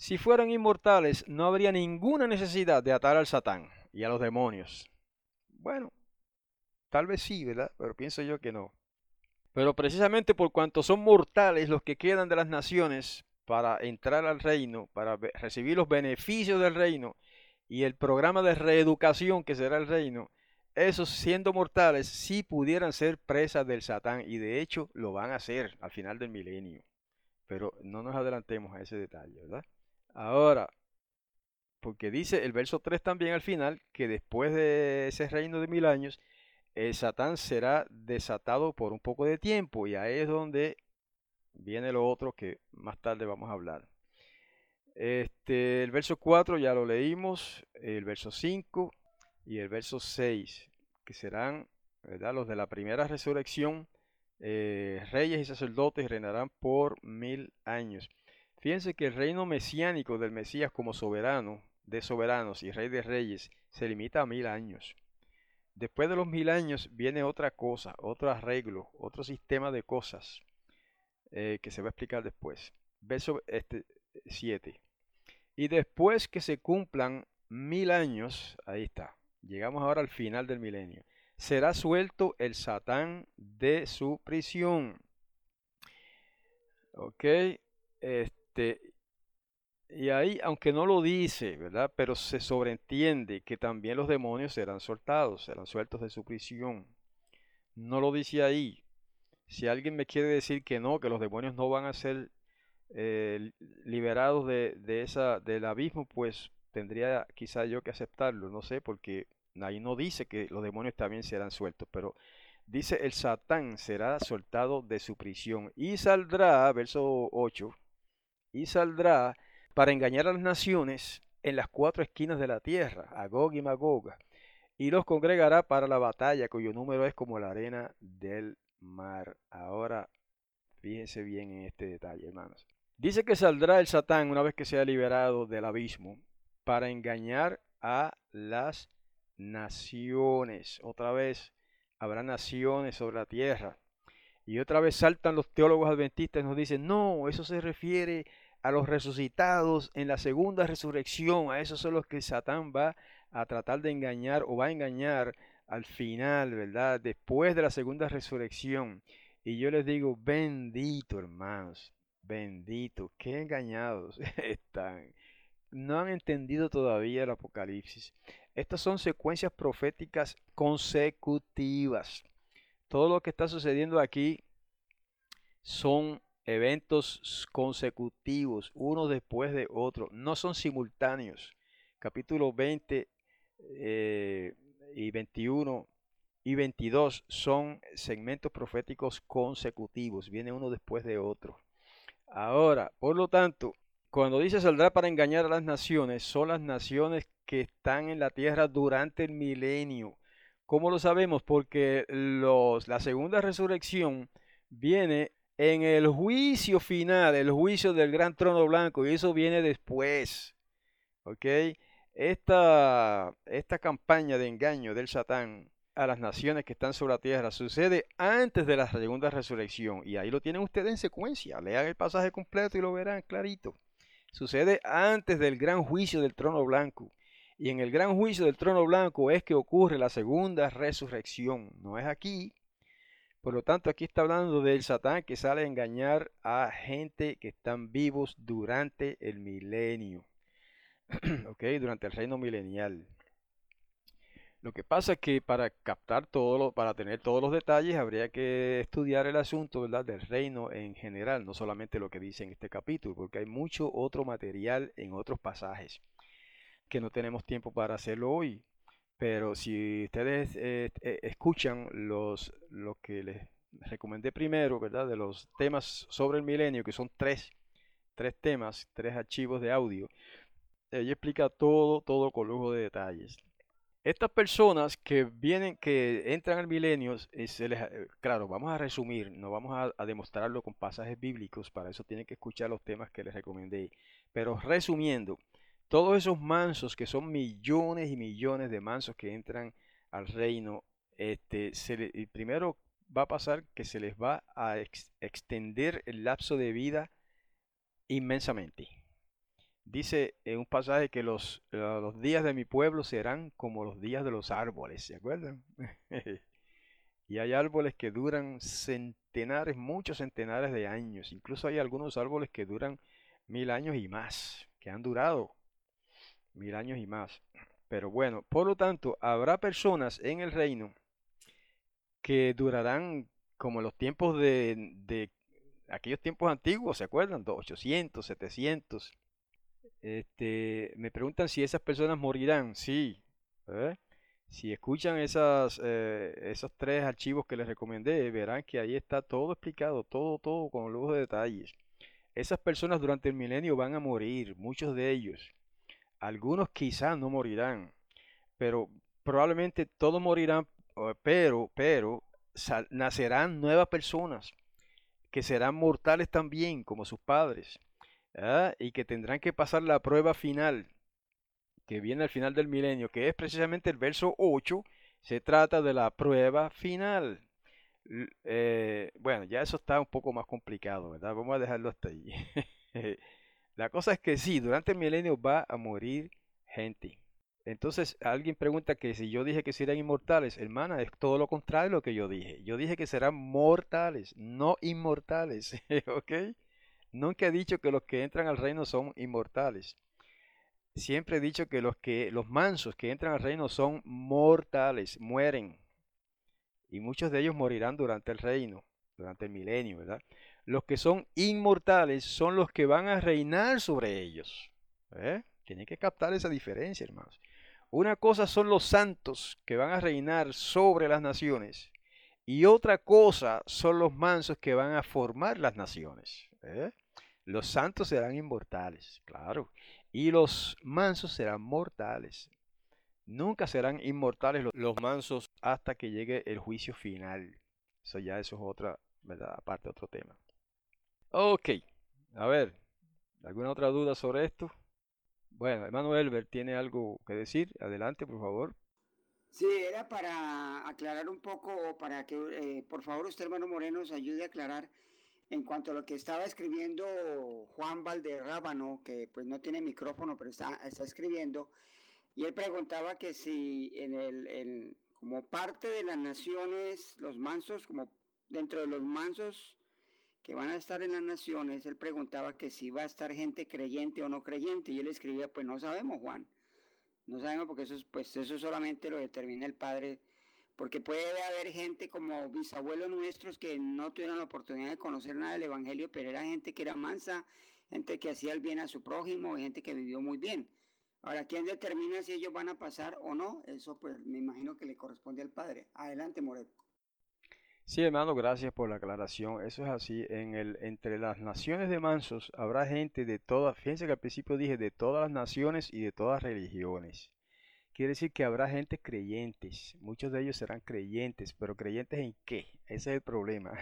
Si fueran inmortales, no habría ninguna necesidad de atar al Satán y a los demonios. Bueno, tal vez sí, ¿verdad? Pero pienso yo que no. Pero precisamente por cuanto son mortales los que quedan de las naciones para entrar al reino, para recibir los beneficios del reino y el programa de reeducación que será el reino, esos siendo mortales sí pudieran ser presas del Satán y de hecho lo van a hacer al final del milenio. Pero no nos adelantemos a ese detalle, ¿verdad? Ahora, porque dice el verso tres también al final que después de ese reino de mil años, el Satán será desatado por un poco de tiempo y ahí es donde viene lo otro que más tarde vamos a hablar. Este, el verso cuatro ya lo leímos, el verso cinco y el verso seis, que serán, ¿verdad?, los de la primera resurrección, eh, reyes y sacerdotes reinarán por mil años. Fíjense que el reino mesiánico del Mesías como soberano de soberanos y rey de reyes se limita a mil años. Después de los mil años viene otra cosa, otro arreglo, otro sistema de cosas eh, que se va a explicar después. Verso este, siete. Y después que se cumplan mil años, ahí está, llegamos ahora al final del milenio, será suelto el Satán de su prisión. Ok, este, y ahí, aunque no lo dice, ¿verdad? Pero se sobreentiende que también los demonios serán soltados, serán sueltos de su prisión. No lo dice ahí. Si alguien me quiere decir que no, que los demonios no van a ser eh, liberados de, de esa, del abismo, pues tendría quizá yo que aceptarlo, no sé, porque ahí no dice que los demonios también serán sueltos, pero dice el Satán será soltado de su prisión y saldrá, verso ocho, y saldrá para engañar a las naciones en las cuatro esquinas de la tierra, a Gog y Magog, y los congregará para la batalla, cuyo número es como la arena del mar. Ahora, fíjense bien en este detalle, hermanos. Dice que saldrá el Satán una vez que sea liberado del abismo para engañar a las naciones. Otra vez habrá naciones sobre la tierra. Y otra vez saltan los teólogos adventistas y nos dicen, no, eso se refiere a los resucitados en la segunda resurrección. A esos son los que Satán va a tratar de engañar o va a engañar al final, ¿verdad? Después de la segunda resurrección. Y yo les digo, bendito, hermanos, bendito, qué engañados están. No han entendido todavía el Apocalipsis. Estas son secuencias proféticas consecutivas. Todo lo que está sucediendo aquí son eventos consecutivos, uno después de otro, no son simultáneos. Capítulo veinte eh, y veintiuno y veintidós son segmentos proféticos consecutivos, viene uno después de otro. Ahora, por lo tanto, cuando dice saldrá para engañar a las naciones, son las naciones que están en la tierra durante el milenio. ¿Cómo lo sabemos? Porque los, la segunda resurrección viene en el juicio final, el juicio del gran trono blanco, y eso viene después. ¿Ok? Esta, esta campaña de engaño del Satán a las naciones que están sobre la tierra sucede antes de la segunda resurrección. Y ahí lo tienen ustedes en secuencia. Lean el pasaje completo y lo verán clarito. Sucede antes del gran juicio del trono blanco. Y en el gran juicio del trono blanco es que ocurre la segunda resurrección. No es aquí. Por lo tanto, aquí está hablando del Satán que sale a engañar a gente que están vivos durante el milenio. ¿Ok? Durante el reino milenial. Lo que pasa es que para captar todo lo, para tener todos los detalles, habría que estudiar el asunto, ¿verdad?, del reino en general, no solamente lo que dice en este capítulo, porque hay mucho otro material en otros pasajes que no tenemos tiempo para hacerlo hoy. Pero si ustedes eh, eh, escuchan los, lo que les recomendé primero, ¿verdad?, de los temas sobre el milenio, que son tres, tres temas, tres archivos de audio, ella explica todo, todo con lujo de detalles. Estas personas que vienen, que entran al milenio, eh, se les, eh, claro, vamos a resumir, no vamos a, a demostrarlo con pasajes bíblicos, para eso tienen que escuchar los temas que les recomendé. Pero resumiendo, todos esos mansos, que son millones y millones de mansos que entran al reino, este, se le- y primero va a pasar que se les va a ex- extender el lapso de vida inmensamente. Dice en un pasaje que los, eh, los días de mi pueblo serán como los días de los árboles, ¿se acuerdan? Y hay árboles que duran centenares, muchos centenares de años. Incluso hay algunos árboles que duran mil años y más, que han durado mil años y más. Pero bueno, por lo tanto, habrá personas en el reino que durarán como los tiempos de, de aquellos tiempos antiguos, ¿se acuerdan? ochocientos, setecientos. Este, me preguntan si esas personas morirán. Sí. ¿Eh? Si escuchan esas, eh, esos tres archivos que les recomendé, verán que ahí está todo explicado, todo, todo con lujo de detalles. Esas personas durante el milenio van a morir, muchos de ellos. Algunos quizás no morirán, pero probablemente todos morirán, eh, pero, pero sal- nacerán nuevas personas que serán mortales también, como sus padres, ¿ah? Y que tendrán que pasar la prueba final, que viene al final del milenio, que es precisamente el verso ocho. Se trata de la prueba final. L- eh, bueno, ya eso está un poco más complicado, ¿verdad? Vamos a dejarlo hasta ahí. La cosa es que sí, durante el milenio va a morir gente. Entonces, alguien pregunta que si yo dije que serán inmortales, hermana, es todo lo contrario de lo que yo dije. Yo dije que serán mortales, no inmortales, ¿ok? Nunca he dicho que los que entran al reino son inmortales. Siempre he dicho que los que los mansos que entran al reino son mortales, mueren, y muchos de ellos morirán durante el reino, durante el milenio, ¿verdad? Los que son inmortales son los que van a reinar sobre ellos. ¿Eh? Tienen que captar esa diferencia, hermanos. Una cosa son los santos que van a reinar sobre las naciones y otra cosa son los mansos que van a formar las naciones. ¿Eh? Los santos serán inmortales, claro, y los mansos serán mortales. Nunca serán inmortales lo- los mansos hasta que llegue el juicio final. Eso ya eso es otra, ¿verdad? Aparte, otro tema. Ok, a ver, ¿alguna otra duda sobre esto? Bueno, hermano Elber, ¿tiene algo que decir? Adelante, por favor. Sí, era para aclarar un poco, para que eh, por favor usted, hermano Moreno, nos ayude a aclarar en cuanto a lo que estaba escribiendo Juan Valderrábano, que pues no tiene micrófono, pero está, está escribiendo, y él preguntaba que si en el, en- como parte de las naciones, los mansos, como dentro de los mansos que van a estar en las naciones, él preguntaba que si va a estar gente creyente o no creyente, y él escribía, pues no sabemos, Juan. No sabemos porque eso, pues eso solamente lo determina el Padre, porque puede haber gente como bisabuelos nuestros que no tuvieron la oportunidad de conocer nada del Evangelio, pero era gente que era mansa, gente que hacía el bien a su prójimo, gente que vivió muy bien. Ahora, ¿quién determina si ellos van a pasar o no? Eso pues me imagino que le corresponde al Padre. Adelante, Moreno. Sí, hermano, gracias por la aclaración. Eso es así. En el, entre las naciones de mansos habrá gente de todas, fíjense que al principio dije de todas las naciones y de todas religiones. Quiere decir que habrá gente creyentes. Muchos de ellos serán creyentes, pero ¿creyentes en qué? Ese es el problema.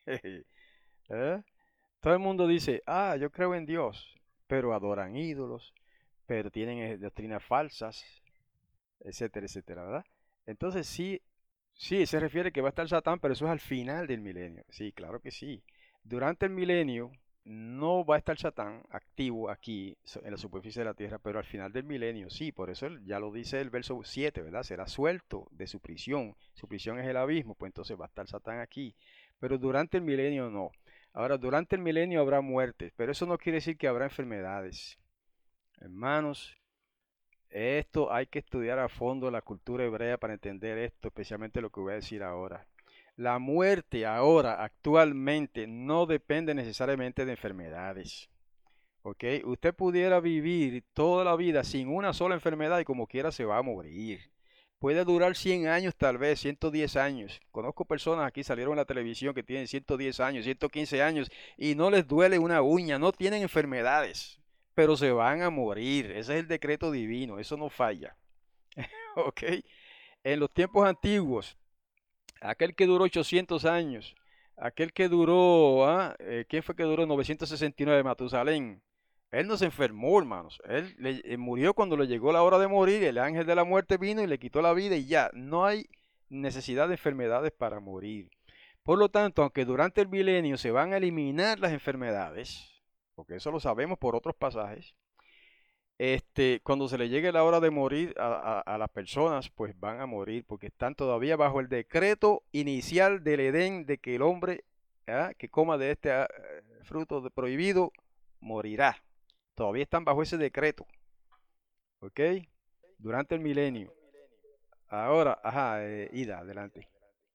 ¿Eh? Todo el mundo dice, ah, yo creo en Dios, pero adoran ídolos, pero tienen eh, doctrinas falsas, etcétera, etcétera, ¿verdad? Entonces sí, sí, se refiere que va a estar Satán, pero eso es al final del milenio. Sí, claro que sí. Durante el milenio no va a estar Satán activo aquí so- en la superficie de la tierra, pero al final del milenio sí, por eso él- ya lo dice el verso siete, ¿verdad? Será suelto de su prisión. Su prisión es el abismo, pues entonces va a estar Satán aquí. Pero durante el milenio no. Ahora, durante el milenio habrá muertes, pero eso no quiere decir que habrá enfermedades. Hermanos, esto hay que estudiar a fondo la cultura hebrea para entender esto, especialmente lo que voy a decir ahora. La muerte ahora, actualmente, no depende necesariamente de enfermedades. ¿Ok? Usted pudiera vivir toda la vida sin una sola enfermedad y como quiera se va a morir. Puede durar cien años, tal vez ciento diez años. Conozco personas aquí, salieron en la televisión que tienen ciento diez años, ciento quince años y no les duele una uña, no tienen enfermedades, pero se van a morir. Ese es el decreto divino, eso no falla. ¿Ok? En los tiempos antiguos, aquel que duró ochocientos años, aquel que duró, ¿ah? Eh, ¿quién fue que duró novecientos sesenta y nueve? Matusalén. Él no se enfermó, hermanos. Él le- eh, murió cuando le llegó la hora de morir. El ángel de la muerte vino y le quitó la vida y ya. No hay necesidad de enfermedades para morir. Por lo tanto, aunque durante el milenio se van a eliminar las enfermedades, porque eso lo sabemos por otros pasajes, este, cuando se le llegue la hora de morir a, a- a las personas, pues van a morir porque están todavía bajo el decreto inicial del Edén de que el hombre ah, que coma de este ah, fruto de- prohibido morirá. Todavía están bajo ese decreto, ¿ok? Durante el milenio. Ahora, ajá, eh, Ida, adelante.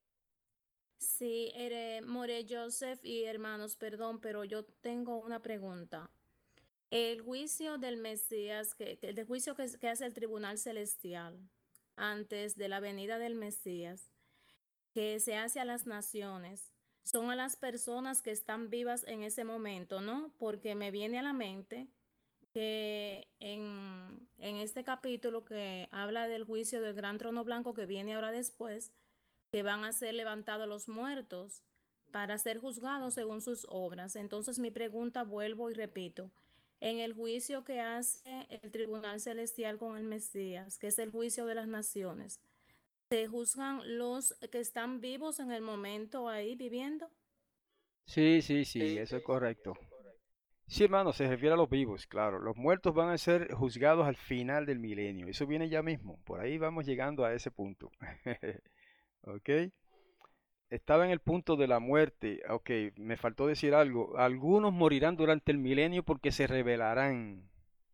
Sí, ere- More Joseph y hermanos, perdón, pero yo tengo una pregunta. El juicio del Mesías, que, que- el juicio que, que hace el tribunal celestial antes de la venida del Mesías, que se hace a las naciones, son a las personas que están vivas en ese momento, ¿no? Porque me viene a la mente que en, en este capítulo que habla del juicio del gran trono blanco que viene ahora después, que van a ser levantados los muertos para ser juzgados según sus obras. Entonces mi pregunta, vuelvo y repito, en el juicio que hace el tribunal celestial con el Mesías, que es el juicio de las naciones, ¿se juzgan los que están vivos en el momento ahí viviendo? Sí, sí, sí, eso es correcto. Sí, hermano, se refiere a los vivos, claro. Los muertos van a ser juzgados al final del milenio. Eso viene ya mismo. Por ahí vamos llegando a ese punto. ¿Ok? Estaba en el punto de la muerte. Ok, me faltó decir algo. Algunos morirán durante el milenio porque se rebelarán.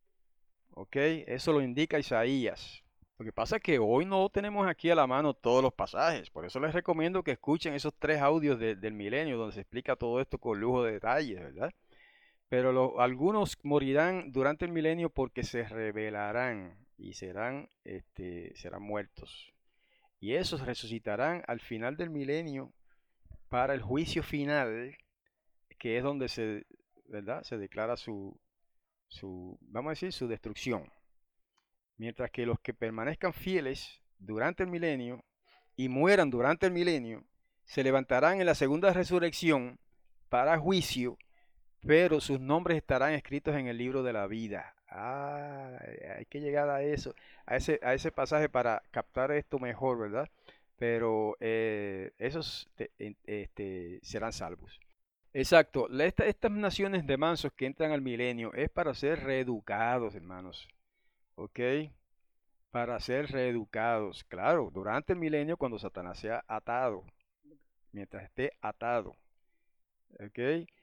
¿Ok? Eso lo indica Isaías. Lo que pasa es que hoy no tenemos aquí a la mano todos los pasajes. Por eso les recomiendo que escuchen esos tres audios de- del milenio donde se explica todo esto con lujo de detalles, ¿verdad? Pero lo- algunos morirán durante el milenio porque se rebelarán y serán, este, serán muertos. Y esos resucitarán al final del milenio para el juicio final, que es donde se, ¿verdad? Se declara su, su, vamos a decir, su destrucción. Mientras que los que permanezcan fieles durante el milenio y mueran durante el milenio, se levantarán en la segunda resurrección para juicio, pero sus nombres estarán escritos en el libro de la vida. Ah, hay que llegar a eso, a ese, a ese pasaje para captar esto mejor, ¿verdad? Pero eh, esos te- en- este, serán salvos. Exacto. La- esta- estas naciones de mansos que entran al milenio es para ser reeducados, hermanos. ¿Ok? Para ser reeducados. Claro, durante el milenio cuando Satanás sea atado, mientras esté atado. ¿Ok?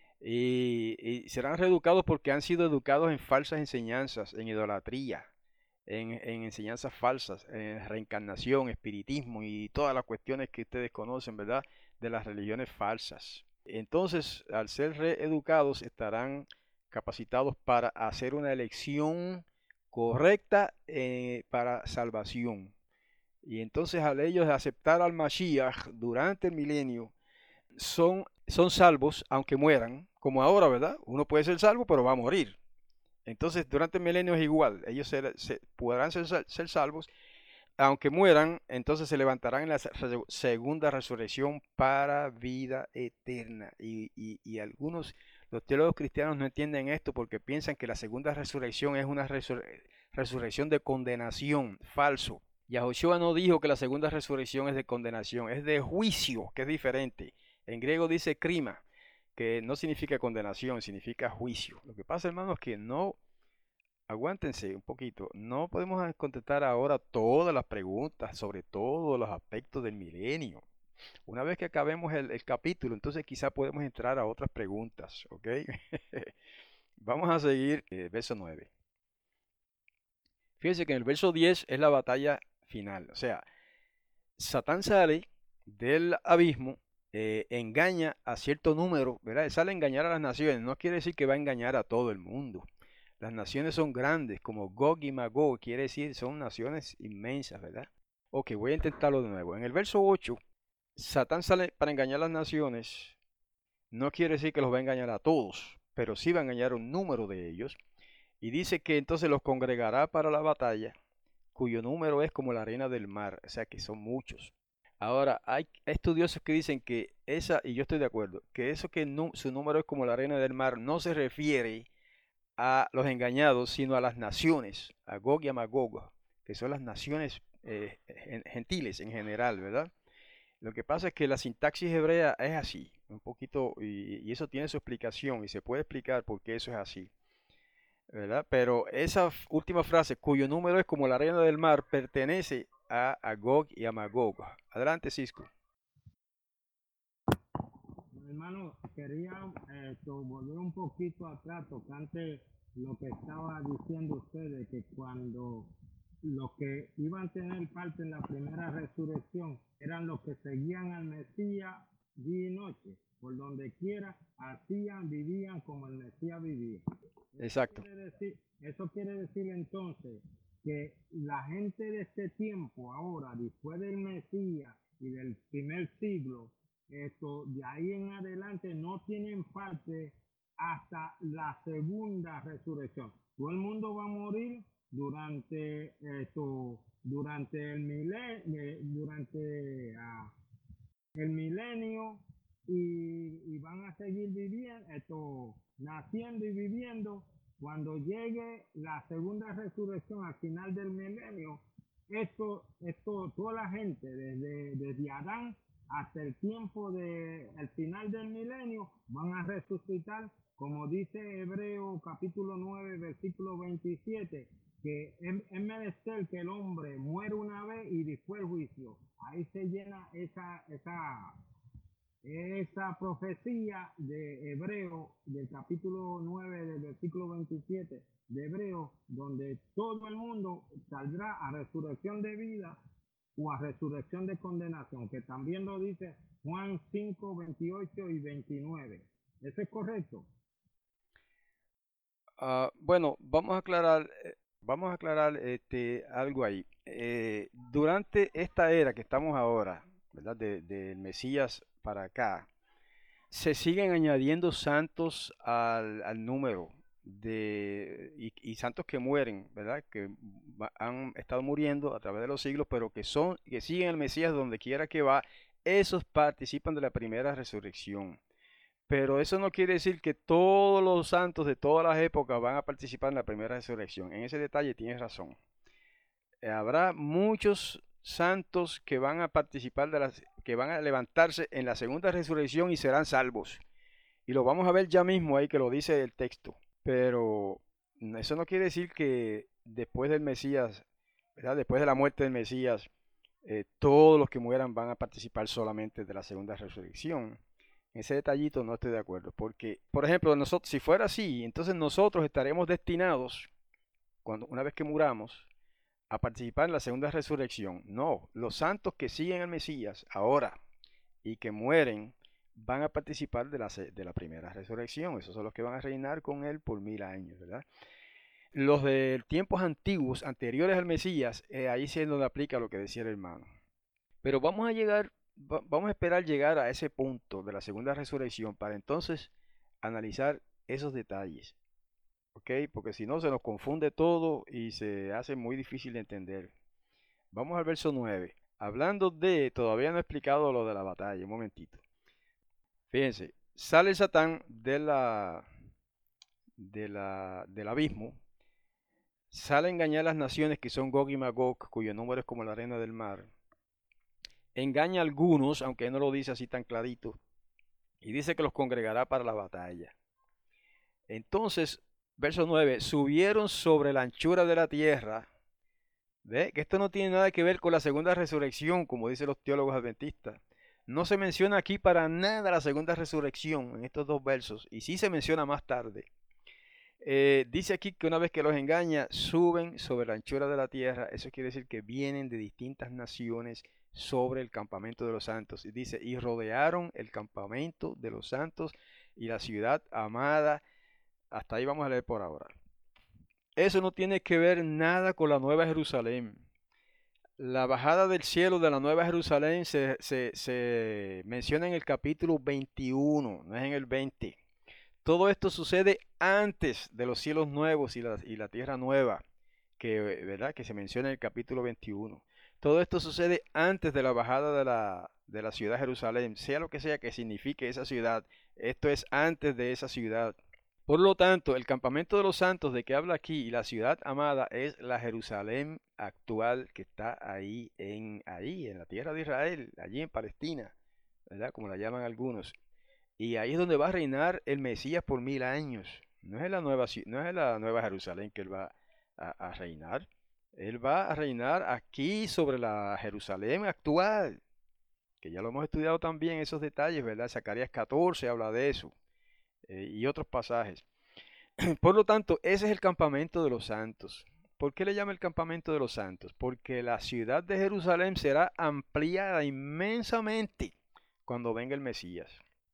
Y, y serán reeducados porque han sido educados en falsas enseñanzas, en idolatría, en, en enseñanzas falsas, en reencarnación, espiritismo y todas las cuestiones que ustedes conocen, ¿verdad? De las religiones falsas. Entonces, al ser reeducados, estarán capacitados para hacer una elección correcta eh, para salvación. Y entonces al ellos aceptar al Mashiach durante el milenio, son, son salvos aunque mueran, como ahora, ¿verdad? Uno puede ser salvo, pero va a morir. Entonces, durante el milenio es igual. Ellos se, se- podrán ser, ser salvos, aunque mueran, entonces se levantarán en la re- segunda resurrección para vida eterna. Y, y- y algunos, los teólogos cristianos no entienden esto porque piensan que la segunda resurrección es una resur- resurrección de condenación. Falso. Yahushua no dijo que la segunda resurrección es de condenación, es de juicio, que es diferente. En griego dice crima, que no significa condenación, significa juicio. Lo que pasa, hermanos, es que no, aguántense un poquito, no podemos a- contestar ahora todas las preguntas sobre todos los aspectos del milenio. Una vez que acabemos el, el capítulo, entonces quizá podemos entrar a otras preguntas, ¿ok? Vamos a seguir el verso nueve. Fíjense que en el verso diez es la batalla final, o sea, Satán sale del abismo, eh, engaña a cierto número, ¿verdad? Él sale a engañar a las naciones, no quiere decir que va a engañar a todo el mundo. Las naciones son grandes, como Gog y Magog, quiere decir son naciones inmensas, ¿verdad? Ok, voy a intentarlo de nuevo. En el verso ocho, Satán sale para engañar a las naciones, no quiere decir que los va a engañar a todos, pero sí va a engañar a un número de ellos. Y dice que entonces los congregará para la batalla, cuyo número es como la arena del mar, o sea que son muchos. Ahora, hay estudiosos que dicen que esa, y yo estoy de acuerdo, que eso que nu- su número es como la arena del mar no se refiere a los engañados, sino a las naciones, a Gog y a Magog, que son las naciones eh, gen- gentiles en general, ¿verdad? Lo que pasa es que la sintaxis hebrea es así, un poquito, y, y eso tiene su explicación, y se puede explicar por qué eso es así. ¿verdad? Pero esa f- última frase, cuyo número es como la arena del mar, pertenece a, a Gog y a Magog. Adelante, Cisco. Hermano, quería eh, to- volver un poquito atrás, tocante lo que estaba diciendo usted, de que cuando los que iban a tener parte en la primera resurrección eran los que seguían al Mesías día y noche, por donde quiera, hacían, vivían como el Mesías vivía. Eso Exacto. quiere decir, eso quiere decir entonces que la gente de este tiempo, ahora, después del Mesías y del primer siglo, esto, de ahí en adelante no tienen parte hasta la segunda resurrección. Todo el mundo va a morir durante esto, durante el milenio, durante ah, el milenio y, y van a seguir viviendo, esto, naciendo y viviendo. Cuando llegue la segunda resurrección al final del milenio, esto, esto, toda la gente, desde, desde Adán hasta el tiempo de el final del milenio, van a resucitar, como dice Hebreo capítulo nueve, versículo veintisiete, que es, es menester que el hombre muera una vez y después el juicio. Ahí se llena esa, esa, esa profecía de Hebreo, del capítulo nueve, del versículo veintisiete de Hebreo, donde todo el mundo saldrá a resurrección de vida o a resurrección de condenación, que también lo dice Juan cinco, veintiocho y veintinueve. ¿Eso es correcto? Ah, bueno, vamos a aclarar, eh, vamos a aclarar este, algo ahí. Eh, durante esta era que estamos ahora, ¿verdad? De- del Mesías para acá, se siguen añadiendo santos al, al número de y, y santos que mueren, ¿verdad? Que va- han estado muriendo a través de los siglos, pero que son, que siguen al Mesías donde quiera que va, esos participan de la primera resurrección. Pero eso no quiere decir que todos los santos de todas las épocas van a participar en la primera resurrección. En ese detalle tienes razón. Eh, Habrá muchos santos que van a participar de las, que van a levantarse en la segunda resurrección y serán salvos. Y lo vamos a ver ya mismo ahí que lo dice el texto. Pero mm, eso no quiere decir que después del Mesías, ¿verdad? Después de la muerte del Mesías, eh, todos los que mueran van a participar solamente de la segunda resurrección. En ese detallito no estoy de acuerdo, porque, por ejemplo, nosotros, si fuera así, entonces nosotros estaremos destinados, cuando, una vez que muramos, a participar en la segunda resurrección. No, los santos que siguen al Mesías ahora y que mueren van a participar de la, se- de la primera resurrección. Esos son los que van a reinar con él por mil años, ¿verdad? Los de tiempos antiguos, anteriores al Mesías, eh, ahí sí es donde aplica lo que decía el hermano. Pero vamos a llegar, va- vamos a esperar llegar a ese punto de la segunda resurrección para entonces analizar esos detalles, ¿ok? Porque si no se nos confunde todo y se hace muy difícil de entender. Vamos al verso nueve. Hablando de, todavía no he explicado lo de la batalla, un momentito. Fíjense, sale Satán de la, de la, del abismo, sale a engañar a las naciones que son Gog y Magog, cuyo número es como la arena del mar. Engaña a algunos, aunque no lo dice así tan clarito, y dice que los congregará para la batalla. Entonces, verso nueve, subieron sobre la anchura de la tierra. ¿Ve? Que esto no tiene nada que ver con la segunda resurrección, como dicen los teólogos adventistas. No se menciona aquí para nada la segunda resurrección en estos dos versos, y sí se menciona más tarde. Eh, dice aquí que una vez que los engaña, suben sobre la anchura de la tierra. Eso quiere decir que vienen de distintas naciones sobre el campamento de los santos. Y dice, y rodearon el campamento de los santos y la ciudad amada. Hasta ahí vamos a leer por ahora. Eso no tiene que ver nada con la Nueva Jerusalén. La bajada del cielo de la Nueva Jerusalén se, se, se menciona en el capítulo veintiuno, no es en el veinte. Todo esto sucede antes de los cielos nuevos y la, y la tierra nueva, que, ¿verdad? Que se menciona en el capítulo veintiuno. Todo esto sucede antes de la bajada de la, de la ciudad de Jerusalén, sea lo que sea que signifique esa ciudad. Esto es antes de esa ciudad. Por lo tanto, el campamento de los santos de que habla aquí y la ciudad amada es la Jerusalén actual que está ahí en, ahí, en la tierra de Israel, allí en Palestina, ¿verdad? Como la llaman algunos. Y ahí es donde va a reinar el Mesías por mil años. No es en la nueva, ci- no es en la nueva Jerusalén que él va a, a reinar. Él va a reinar aquí sobre la Jerusalén actual, que ya lo hemos estudiado también esos detalles, ¿verdad? Zacarías catorce habla de eso, eh, y otros pasajes. Por lo tanto, ese es el campamento de los santos. ¿Por qué le llama el campamento de los santos? Porque la ciudad de Jerusalén será ampliada inmensamente cuando venga el Mesías.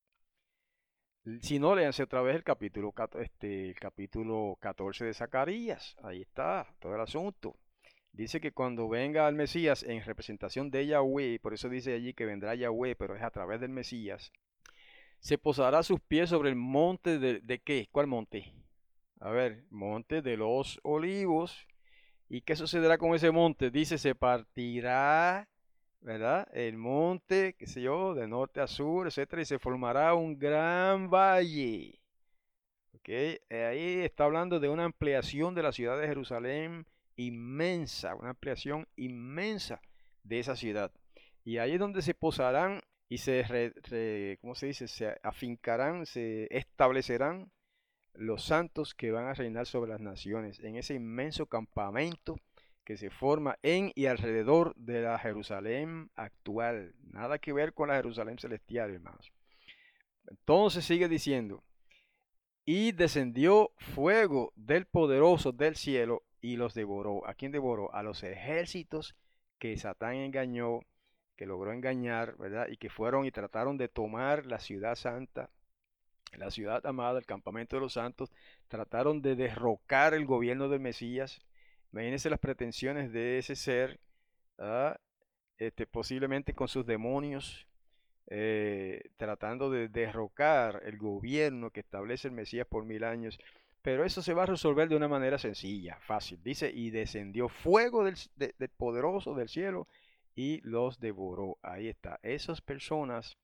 Si no, léanse otra vez el capítulo, cat- este, el capítulo catorce de Zacarías. Ahí está todo el asunto. Dice que cuando venga el Mesías en representación de Yahweh, por eso dice allí que vendrá Yahweh, pero es a través del Mesías, se posará sus pies sobre el monte de, ¿de qué? ¿Cuál monte? A ver, monte de los olivos. ¿Y qué sucederá con ese monte? Dice, se partirá, ¿verdad? El monte, qué sé yo, de norte a sur, etcétera, y se formará un gran valle. ¿Ok? Eh, Ahí está hablando de una ampliación de la ciudad de Jerusalén inmensa, una ampliación inmensa de esa ciudad. Y ahí es donde se posarán y se, re- re- ¿cómo se dice? Se afincarán, se establecerán los santos que van a reinar sobre las naciones, en ese inmenso campamento que se forma en y alrededor de la Jerusalén actual. Nada que ver con la Jerusalén celestial, hermanos. Entonces sigue diciendo, y descendió fuego del poderoso del cielo y los devoró. ¿A quién devoró? A los ejércitos que Satán engañó, que logró engañar, ¿verdad? Y que fueron y trataron de tomar la ciudad santa, la ciudad amada, el campamento de los santos, trataron de derrocar el gobierno del Mesías. Imagínense las pretensiones de ese ser, ¿ah? Este, posiblemente con sus demonios, eh, tratando de derrocar el gobierno que establece el Mesías por mil años. Pero eso se va a resolver de una manera sencilla, fácil. Dice, y descendió fuego del, de- del poderoso del cielo y los devoró. Ahí está. Esas personas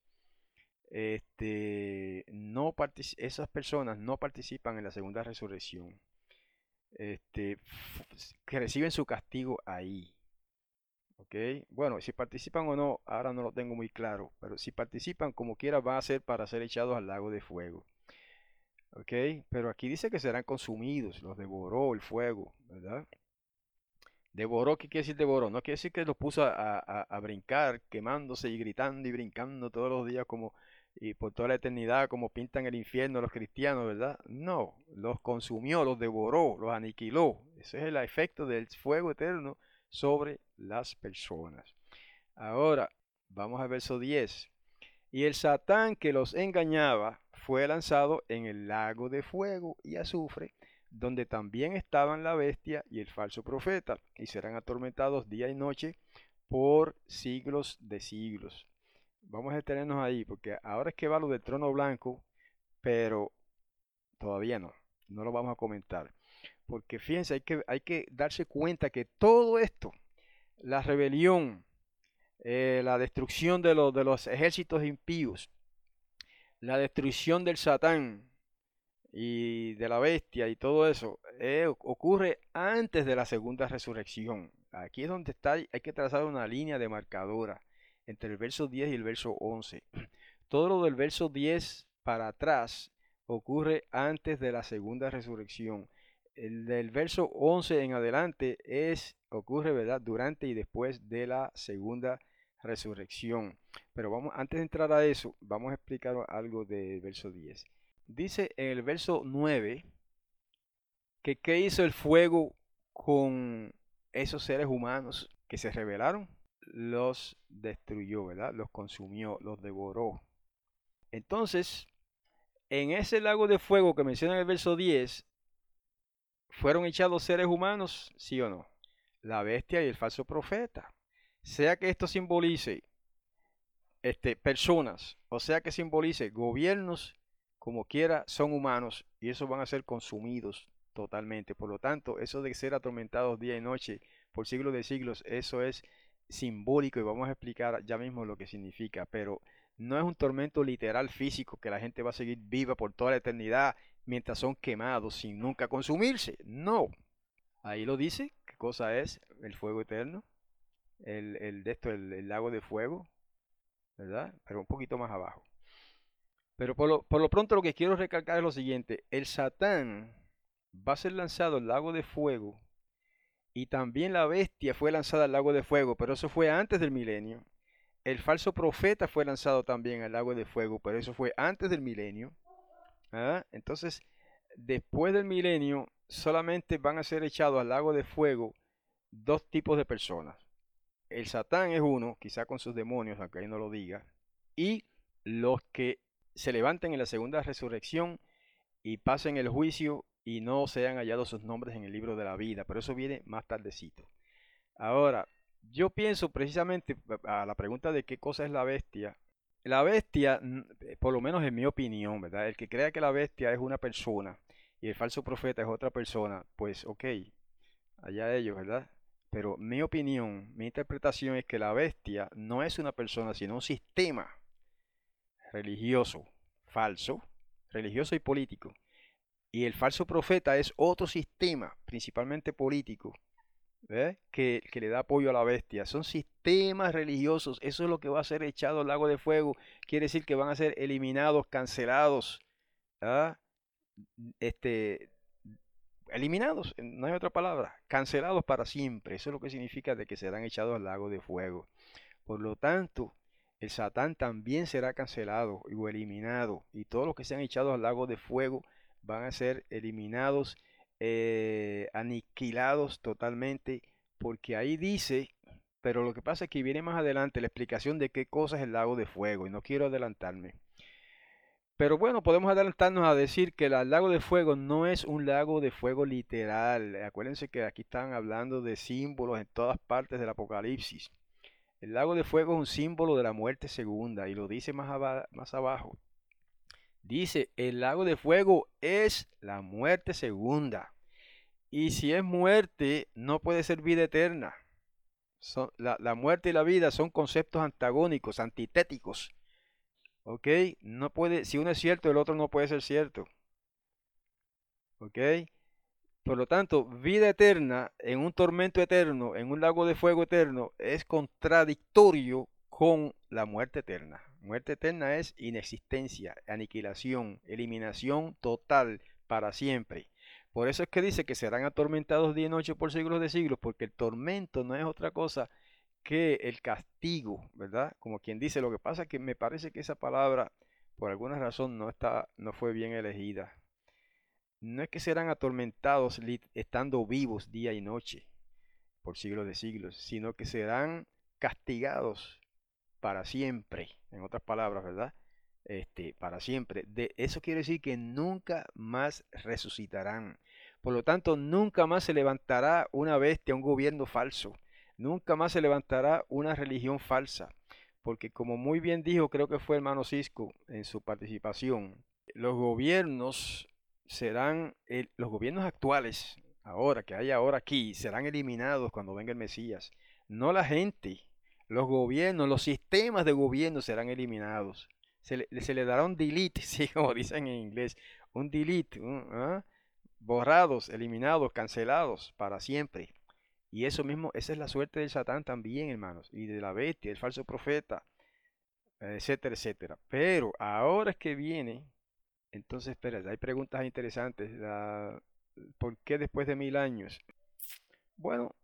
este, no partici- esas personas no participan en la segunda resurrección, este, f- que reciben su castigo ahí, ¿ok? Bueno, si participan o no, ahora no lo tengo muy claro, pero si participan como quiera va a ser para ser echados al lago de fuego, ¿ok? Pero aquí dice que serán consumidos, los devoró el fuego, ¿verdad? Devoró, ¿qué quiere decir devoró? No quiere decir que los puso a, a- a brincar, quemándose y gritando y brincando todos los días como y por toda la eternidad, como pintan el infierno los cristianos, ¿verdad? No, los consumió, los devoró, los aniquiló. Ese es el efecto del fuego eterno sobre las personas. Ahora, vamos al verso diez. Y el Satán que los engañaba fue lanzado en el lago de fuego y azufre, donde también estaban la bestia y el falso profeta, y serán atormentados día y noche por siglos de siglos. Vamos a detenernos ahí, porque ahora es que va lo del trono blanco, pero todavía no, no lo vamos a comentar. Porque fíjense, hay que, hay que darse cuenta que todo esto, la rebelión, eh, la destrucción de, los de los ejércitos impíos, la destrucción del Satán y de la bestia y todo eso eh, ocurre antes de la segunda resurrección. Aquí es donde está, hay que trazar una línea de marcadora entre el verso diez y el verso once. Todo lo del verso diez para atrás ocurre antes de la segunda resurrección. El del verso once en adelante es ocurre, ¿verdad?, durante y después de la segunda resurrección. Pero vamos, antes de entrar a eso, vamos a explicar algo del verso diez. Dice en el verso nueve que qué hizo el fuego con esos seres humanos que se rebelaron. Los destruyó, ¿verdad? Los consumió, los devoró. Entonces, en ese lago de fuego que menciona en el verso diez, ¿fueron echados seres humanos? ¿Sí o no? La bestia y el falso profeta. Sea que esto simbolice este, personas, o sea que simbolice gobiernos, como quiera, son humanos y esos van a ser consumidos totalmente. Por lo tanto, eso de ser atormentados día y noche por siglos de siglos, eso es simbólico y vamos a explicar ya mismo lo que significa, pero no es un tormento literal físico que la gente va a seguir viva por toda la eternidad mientras son quemados sin nunca consumirse. No, ahí lo dice, qué cosa es el fuego eterno, el, el de esto, el, el lago de fuego, ¿verdad? Pero un poquito más abajo. Pero por lo, por lo pronto lo que quiero recalcar es lo siguiente. El Satán va a ser lanzado al lago de fuego y también la bestia fue lanzada al lago de fuego, pero eso fue antes del milenio. El falso profeta fue lanzado también al lago de fuego, pero eso fue antes del milenio. ¿Ah? Entonces, después del milenio, solamente van a ser echados al lago de fuego dos tipos de personas. El Satán es uno, quizá con sus demonios, aunque ahí no lo diga, y los que se levanten en la segunda resurrección y pasen el juicio y no sean hallados sus nombres en el libro de la vida, pero eso viene más tardecito. Ahora, yo pienso precisamente a la pregunta de qué cosa es la bestia. La bestia, por lo menos en mi opinión, ¿verdad? El que crea que la bestia es una persona y el falso profeta es otra persona, pues ok, allá ellos, ¿verdad? Pero mi opinión, mi interpretación es que la bestia no es una persona, sino un sistema religioso, falso, religioso y político. Y el falso profeta es otro sistema, principalmente político, ¿eh? que, que le da apoyo a la bestia. Son sistemas religiosos. Eso es lo que va a ser echado al lago de fuego. Quiere decir que van a ser eliminados, cancelados, ¿ah? este, eliminados, no hay otra palabra, cancelados para siempre. Eso es lo que significa de que serán echados al lago de fuego. Por lo tanto, el Satán también será cancelado o eliminado. Y todos los que sean echados al lago de fuego van a ser eliminados, eh, aniquilados totalmente. Porque ahí dice, pero lo que pasa es que viene más adelante la explicación de qué cosa es el lago de fuego. Y no quiero adelantarme. Pero bueno, podemos adelantarnos a decir que el lago de fuego no es un lago de fuego literal. Acuérdense que aquí están hablando de símbolos en todas partes del Apocalipsis. El lago de fuego es un símbolo de la muerte segunda y lo dice más, aba- más abajo. Dice, el lago de fuego es la muerte segunda. Y si es muerte, no puede ser vida eterna. Son- la, la muerte y la vida son conceptos antagónicos, antitéticos. ¿Ok? No puede, si uno es cierto, el otro no puede ser cierto. ¿Ok? Por lo tanto, vida eterna en un tormento eterno, en un lago de fuego eterno, es contradictorio con la muerte eterna. Muerte eterna es inexistencia, aniquilación, eliminación total para siempre. Por eso es que dice que serán atormentados día y noche por siglos de siglos, porque el tormento no es otra cosa que el castigo, ¿verdad? Como quien dice, lo que pasa es que me parece que esa palabra, por alguna razón, no está, no fue bien elegida. No es que serán atormentados estando vivos día y noche por siglos de siglos, sino que serán castigados para siempre. En otras palabras, ¿verdad? Este, para siempre. De eso quiere decir que nunca más resucitarán. Por lo tanto, nunca más se levantará una bestia, un gobierno falso. Nunca más se levantará una religión falsa. Porque como muy bien dijo, creo que fue el hermano Cisco en su participación, los gobiernos serán, el- los gobiernos actuales, ahora que hay ahora aquí, serán eliminados cuando venga el Mesías. No la gente, los gobiernos, los sistemas de gobierno serán eliminados. Se le, se le dará un delete, sí, como dicen en inglés, un delete, un, ¿ah? Borrados, eliminados, cancelados para siempre. Y eso mismo, esa es la suerte del Satán también, hermanos, y de la bestia, el falso profeta, etcétera, etcétera. Pero ahora es que viene, entonces, espera, hay preguntas interesantes. La- ¿por qué después de mil años? Bueno,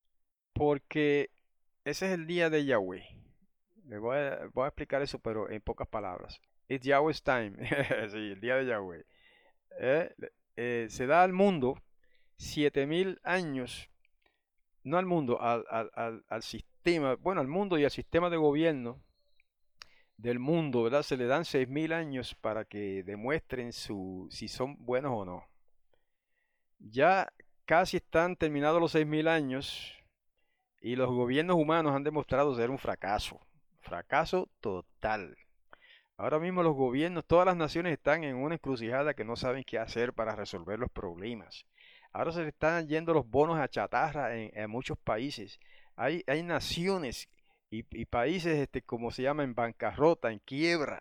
porque ese es el día de Yahweh. Le voy a, voy a explicar eso, pero en pocas palabras. It's Yahweh's time. Sí, el día de Yahweh. Eh, eh, se da al mundo siete mil años, no al mundo, al, al, al, al sistema, bueno, al mundo y al sistema de gobierno del mundo, ¿verdad? Se le dan seis mil años para que demuestren su, si son buenos o no. Ya casi están terminados los seis mil años y los gobiernos humanos han demostrado ser un fracaso. Fracaso total. Ahora mismo los gobiernos, todas las naciones están en una encrucijada que no saben qué hacer para resolver los problemas. Ahora se le están yendo los bonos a chatarra en, en muchos países. Hay, hay naciones y, y países, este, como se llama, en bancarrota, en quiebra,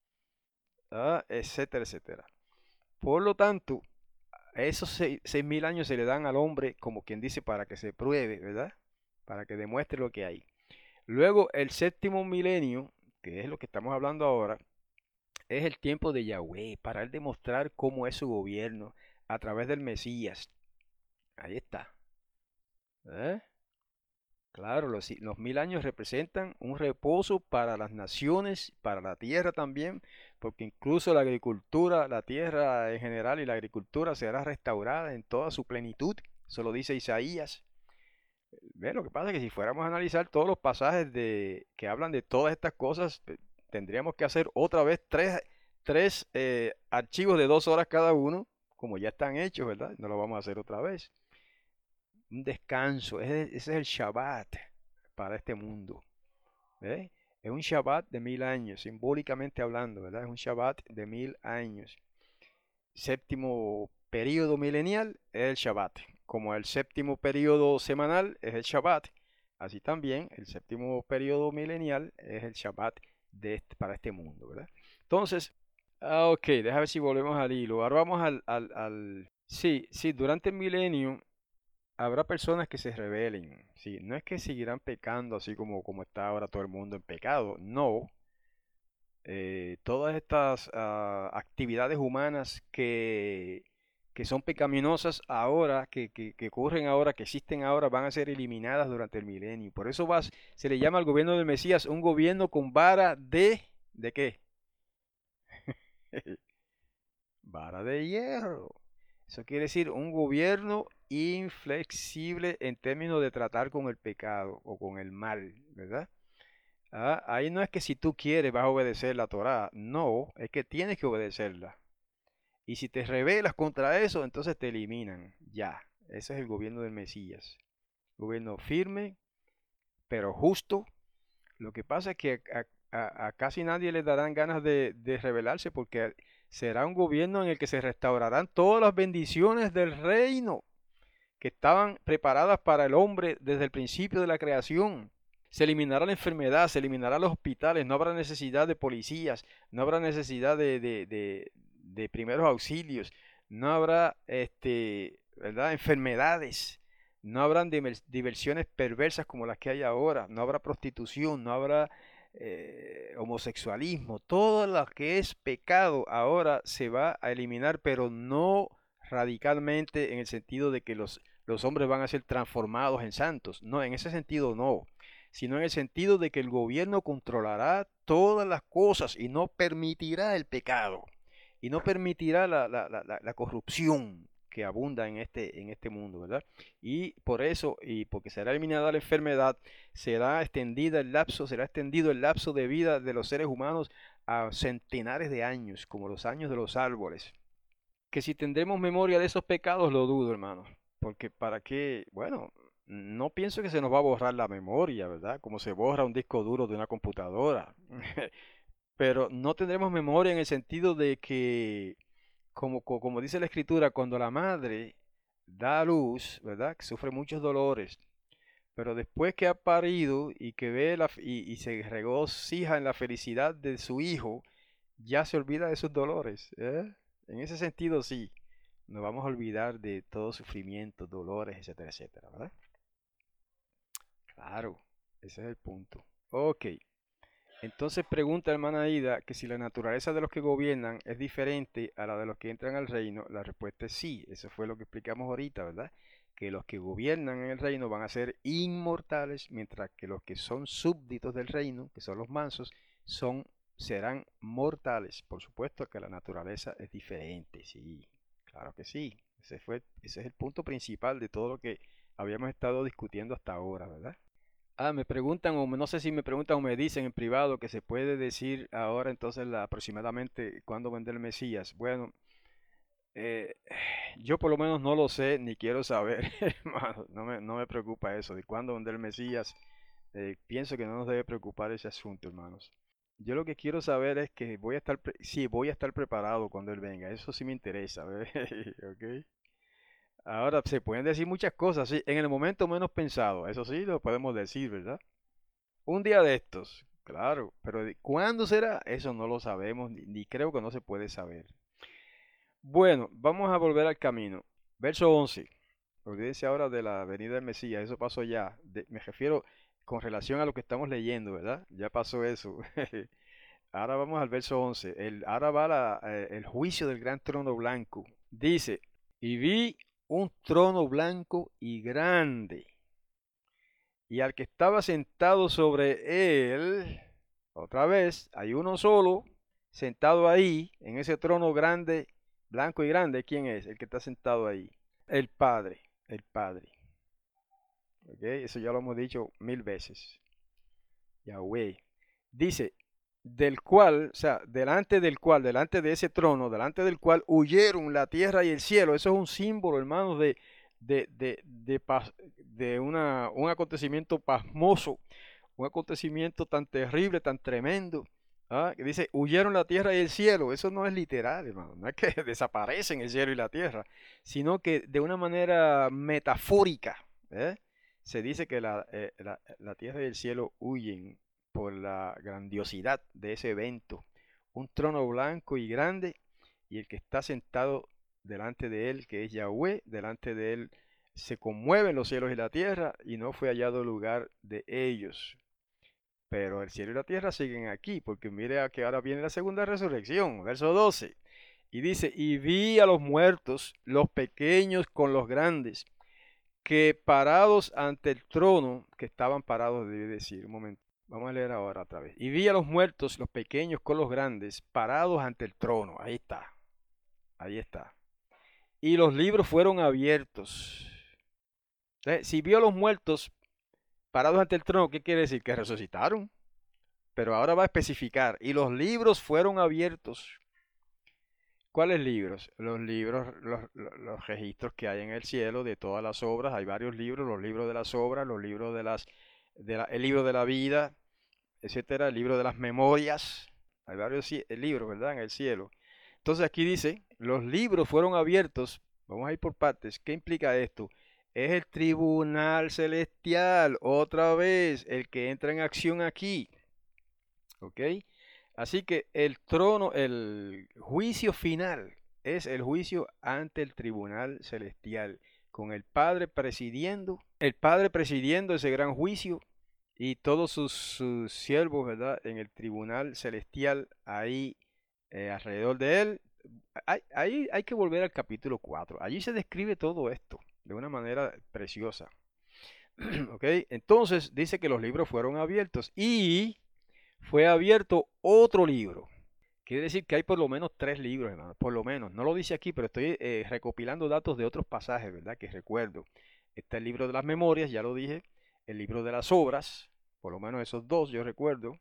¿ah? Etcétera, etcétera. Por lo tanto, esos seis, seis mil años se le dan al hombre, como quien dice, para que se pruebe, ¿verdad? Para que demuestre lo que hay. Luego, el séptimo milenio, que es lo que estamos hablando ahora, Es el tiempo de Yahweh para él demostrar cómo es su gobierno a través del Mesías. Ahí está. ¿Eh? Claro, los, ci- los mil años representan un reposo para las naciones, para la tierra también, porque incluso la agricultura, la tierra en general y la agricultura será restaurada en toda su plenitud. Eso lo dice Isaías. Ve, lo que pasa es que si fuéramos a analizar todos los pasajes de, que hablan de todas estas cosas, pe- tendríamos que hacer otra vez tres, tres eh, archivos de dos horas cada uno, como ya están hechos, ¿verdad? No lo vamos a hacer otra vez. Un descanso, ese, ese es el Shabbat para este mundo. ¿Ve? Es un Shabbat de mil años, simbólicamente hablando, ¿verdad? Es un Shabbat de mil años. Séptimo periodo milenial es el Shabbat. Como el séptimo periodo semanal es el Shabbat, así también el séptimo periodo milenial es el Shabbat de este- para este mundo, ¿verdad? Entonces, ah, ok, déjame ver si volvemos al hilo. Ahora vamos al, al, al- Sí, sí, durante el milenio habrá personas que se rebelen. Sí, no es que seguirán pecando así como, como está ahora todo el mundo en pecado. No, eh, todas estas ah, actividades humanas que, que son pecaminosas ahora, que, que, que ocurren ahora, que existen ahora, van a ser eliminadas durante el milenio. Por eso va, se le llama al gobierno del Mesías un gobierno con vara de... ¿De qué? Vara de hierro. Eso quiere decir un gobierno inflexible en términos de tratar con el pecado o con el mal, ¿verdad? Ah, ahí no es que si tú quieres vas a obedecer la Torá, no, es que tienes que obedecerla. Y si te rebelas contra eso, entonces te eliminan. Ya, ese es el gobierno del Mesías. Gobierno firme, pero justo. Lo que pasa es que a, a- a casi nadie le darán ganas de, de rebelarse porque será un gobierno en el que se restaurarán todas las bendiciones del reino que estaban preparadas para el hombre desde el principio de la creación. Se eliminará la enfermedad, se eliminarán los hospitales, no habrá necesidad de policías, no habrá necesidad de, de- de- de primeros auxilios, no habrá este, ¿verdad? Enfermedades, no habrán diver- diversiones perversas como las que hay ahora, no habrá prostitución, no habrá eh, homosexualismo, todo lo que es pecado ahora se va a eliminar, pero no radicalmente en el sentido de que los, los hombres van a ser transformados en santos, no, en ese sentido no, sino en el sentido de que el gobierno controlará todas las cosas y no permitirá el pecado y no permitirá la, la- la- la- la corrupción que abunda en este, en este mundo, ¿verdad? Y por eso, y porque será eliminada la enfermedad, será extendida el lapso, será extendido el lapso de vida de los seres humanos a centenares de años, como los años de los árboles. Que si tendremos memoria de esos pecados, lo dudo, hermano. Porque para qué, bueno, no pienso que se nos va a borrar la memoria, ¿verdad? Como se borra un disco duro de una computadora. Pero no tendremos memoria en el sentido de que, como, co- como dice la escritura, cuando la madre da a luz, ¿verdad? Que sufre muchos dolores, pero después que ha parido y que ve la, f- y, y se regocija en la felicidad de su hijo, ya se olvida de sus dolores, ¿eh? En ese sentido, sí, nos vamos a olvidar de todo sufrimiento, dolores, etcétera, etcétera, ¿verdad? Claro, ese es el punto. Ok, entonces pregunta hermana Aida que si la naturaleza de los que gobiernan es diferente a la de los que entran al reino, la respuesta es sí, eso fue lo que explicamos ahorita, ¿verdad? Que los que gobiernan en el reino van a ser inmortales, mientras que los que son súbditos del reino, que son los mansos, son, serán mortales. Por supuesto que la naturaleza es diferente, sí, claro que sí. Ese fue, ese es el punto principal de todo lo que habíamos estado discutiendo hasta ahora, ¿verdad? Ah, me preguntan, o me- no sé si me preguntan o me dicen en privado que se puede decir ahora entonces la- aproximadamente cuándo vendrá el Mesías. Bueno, eh, yo por lo menos no lo sé ni quiero saber, hermano. No me, no me preocupa eso de cuándo vendrá el Mesías. Eh, pienso que no nos debe preocupar ese asunto, hermanos. Yo lo que quiero saber es que voy a estar, pre- sí, voy a estar preparado cuando él venga. Eso sí me interesa, ¿ve? ¿Ok? Ahora, se pueden decir muchas cosas, sí, en el momento menos pensado. Eso sí, lo podemos decir, ¿verdad? Un día de estos, claro, pero de- ¿cuándo será? Eso no lo sabemos, ni, ni creo que no se puede saber. Bueno, vamos a volver al camino. Verso once. Olvídense ahora de la venida del Mesías, eso pasó ya. De- me refiero con relación a lo que estamos leyendo, ¿verdad? Ya pasó eso. ahora vamos al verso once. El, ahora va la, eh, el juicio del gran trono blanco. Dice, y vi un trono blanco y grande, y al que estaba sentado sobre él, otra vez, hay uno solo sentado ahí, en ese trono grande, blanco y grande. ¿Quién es el que está sentado ahí? El Padre, el Padre. ¿Ok? Eso ya lo hemos dicho mil veces. Yahweh. Dice, del cual, o sea, delante del cual, delante de ese trono, delante del cual huyeron la tierra y el cielo. Eso es un símbolo, hermanos, de, de, de, de, de una, un acontecimiento pasmoso, un acontecimiento tan terrible, tan tremendo. ¿Ah? Que dice, huyeron la tierra y el cielo. Eso no es literal, hermano. No es que desaparecen el cielo y la tierra, sino que de una manera metafórica, ¿eh? Se dice que la, eh, la, la tierra y el cielo huyen por la grandiosidad de ese evento. Un trono blanco y grande, y el que está sentado delante de él, que es Yahweh, delante de él se conmueven los cielos y la tierra, y no fue hallado lugar de ellos. Pero el cielo y la tierra siguen aquí, porque mire a que ahora viene la segunda resurrección, verso doce. Y dice, y vi a los muertos, los pequeños con los grandes, que parados ante el trono, que estaban parados, debe decir, un momento, vamos a leer ahora otra vez. Y vi a los muertos, los pequeños con los grandes, parados ante el trono. Ahí está, ahí está. Y los libros fueron abiertos. Entonces, si vio a los muertos parados ante el trono, ¿qué quiere decir? Que resucitaron. Pero ahora va a especificar. Y los libros fueron abiertos. ¿Cuáles libros? Los libros, los, los, los registros que hay en el cielo de todas las obras. Hay varios libros, los libros de las obras, los libros de las, de la, el libro de la vida, etcétera, el libro de las memorias. Hay varios libros, ¿verdad? En el cielo. Entonces aquí dice, los libros fueron abiertos. Vamos a ir por partes. ¿Qué implica esto? Es el tribunal celestial, otra vez, el que entra en acción aquí. ¿Ok? Así que el trono, el juicio final es el juicio ante el tribunal celestial, con el Padre presidiendo, el Padre presidiendo ese gran juicio y todos sus, sus siervos, ¿verdad? En el tribunal celestial, ahí eh, alrededor de él. Ahí, ahí hay que volver al capítulo cuatro. Allí se describe todo esto de una manera preciosa. ¿Ok? Entonces dice que los libros fueron abiertos y fue abierto otro libro. Quiere decir que hay por lo menos tres libros, hermano. Por lo menos. No lo dice aquí, pero estoy eh, recopilando datos de otros pasajes, ¿verdad? Que recuerdo. Está el libro de las memorias, ya lo dije. El libro de las obras. Por lo menos esos dos yo recuerdo.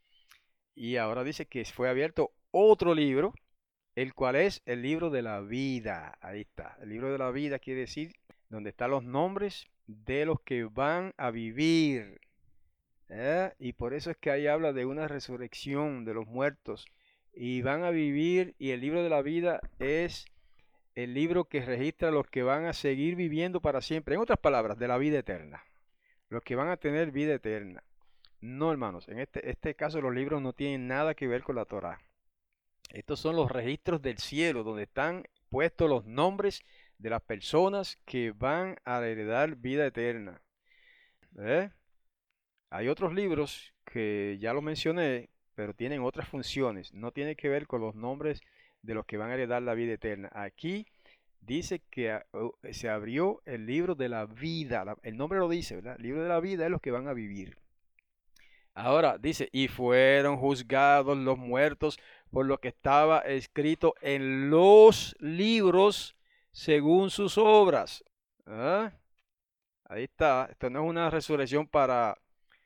Y ahora dice que fue abierto otro libro, el cual es el libro de la vida. Ahí está. El libro de la vida quiere decir donde están los nombres de los que van a vivir. ¿Eh? Y por eso es que ahí habla de una resurrección de los muertos y van a vivir, y el libro de la vida es el libro que registra los que van a seguir viviendo para siempre, en otras palabras, de la vida eterna, los que van a tener vida eterna. No, hermanos, en este, este caso los libros no tienen nada que ver con la Torá. Estos son los registros del cielo, donde están puestos los nombres de las personas que van a heredar vida eterna. ¿Eh? Hay otros libros que ya los mencioné, pero tienen otras funciones. No tiene que ver con los nombres de los que van a heredar la vida eterna. Aquí dice que se abrió el libro de la vida. El nombre lo dice, ¿verdad? El libro de la vida es los que van a vivir. Ahora dice, y fueron juzgados los muertos por lo que estaba escrito en los libros según sus obras. ¿Ah? Ahí está. Esto no es una resurrección para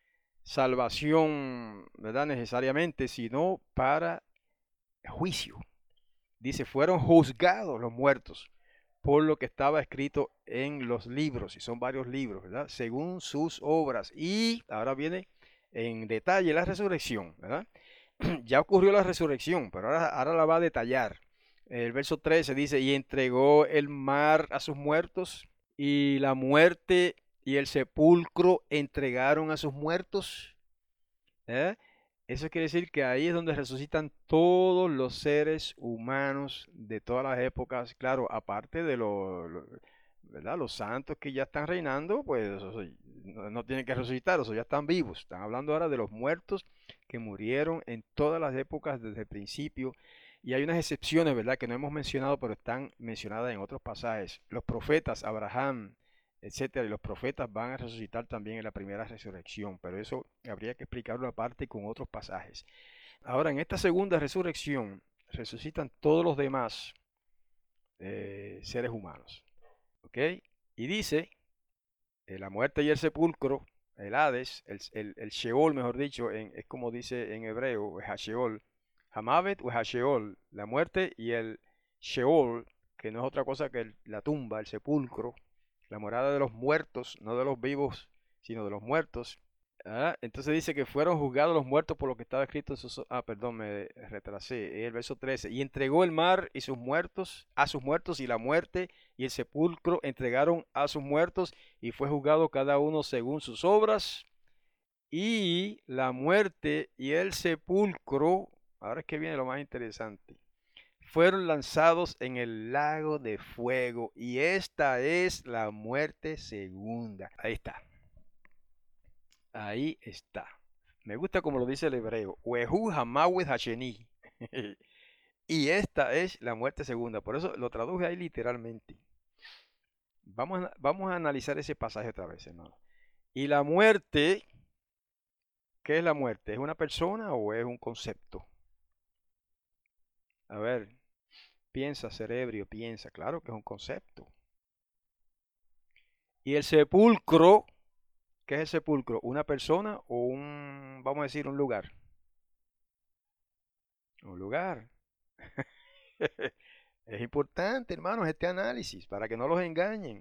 salvación, ¿verdad? Necesariamente, sino para juicio. Dice, fueron juzgados los muertos por lo que estaba escrito en los libros, y son varios libros, ¿verdad? Según sus obras. Y ahora viene en detalle la resurrección, ¿verdad? Ya ocurrió la resurrección, pero ahora, ahora la va a detallar. El verso trece dice, y entregó el mar a sus muertos, y la muerte y el sepulcro entregaron a sus muertos. ¿Eh? Eso quiere decir que ahí es donde resucitan todos los seres humanos de todas las épocas. Claro, aparte de los, ¿verdad? Los santos que ya están reinando, pues no, no tienen que resucitar, o sea, ya están vivos. Están hablando ahora de los muertos que murieron en todas las épocas desde el principio. Y hay unas excepciones, ¿verdad?, que no hemos mencionado, pero están mencionadas en otros pasajes. Los profetas, Abraham, etcétera, y los profetas van a resucitar también en la primera resurrección, pero eso habría que explicarlo aparte con otros pasajes. Ahora, en esta segunda resurrección, resucitan todos los demás eh, seres humanos. ¿Ok? Y dice, eh, la muerte y el sepulcro, el Hades, el, el, el Sheol, mejor dicho, en, es como dice en hebreo, es Hasheol, Hamavet o Hasheol, la muerte y el Sheol, que no es otra cosa que el, la tumba, el sepulcro, la morada de los muertos, no de los vivos, sino de los muertos. Ah, entonces dice que fueron juzgados los muertos por lo que estaba escrito en sus... Ah, perdón, me retrasé. El verso trece. Y entregó el mar y sus muertos a sus muertos, y la muerte y el sepulcro entregaron a sus muertos, y fue juzgado cada uno según sus obras. Y la muerte y el sepulcro, ahora es que viene lo más interesante, fueron lanzados en el lago de fuego, y esta es la muerte segunda. Ahí está. Ahí está. Me gusta como lo dice el hebreo. Wehu hamawed hasheni. Y esta es la muerte segunda. Por eso lo traduje ahí literalmente. Vamos a, vamos a analizar ese pasaje otra vez, hermano. Y la muerte, ¿qué es la muerte? ¿Es una persona o es un concepto? A ver, piensa, cerebro, piensa. Claro que es un concepto. Y el sepulcro, ¿qué es el sepulcro? ¿Una persona o un, vamos a decir, un lugar? Un lugar. Es importante, hermanos, este análisis para que no los engañen.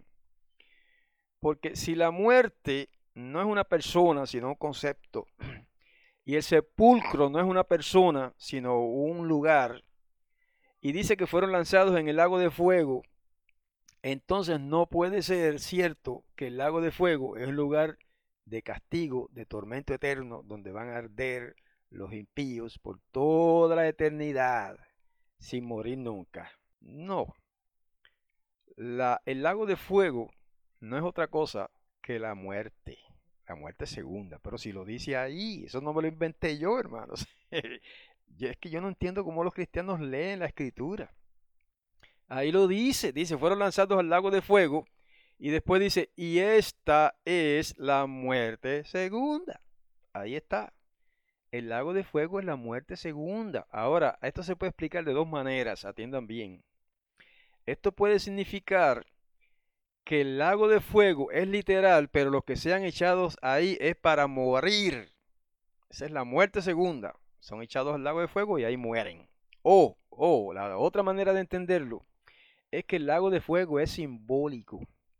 Porque si la muerte no es una persona, sino un concepto, y el sepulcro no es una persona, sino un lugar, y dice que fueron lanzados en el lago de fuego, entonces no puede ser cierto que el lago de fuego es un lugar de castigo, de tormento eterno, donde van a arder los impíos por toda la eternidad, sin morir nunca. No. La, el lago de fuego no es otra cosa que la muerte, la muerte segunda. Pero si lo dice ahí, eso no me lo inventé yo, hermanos. Es que yo no entiendo cómo los cristianos leen la escritura. Ahí lo dice, dice, fueron lanzados al lago de fuego, y después dice, y esta es la muerte segunda. Ahí está. El lago de fuego es la muerte segunda. Ahora, esto se puede explicar de dos maneras, atiendan bien. Esto puede significar que el lago de fuego es literal, pero los que sean echados ahí es para morir. Esa es la muerte segunda. Son echados al lago de fuego y ahí mueren. O, o, la otra manera de entenderlo es que el lago de fuego es simbólico.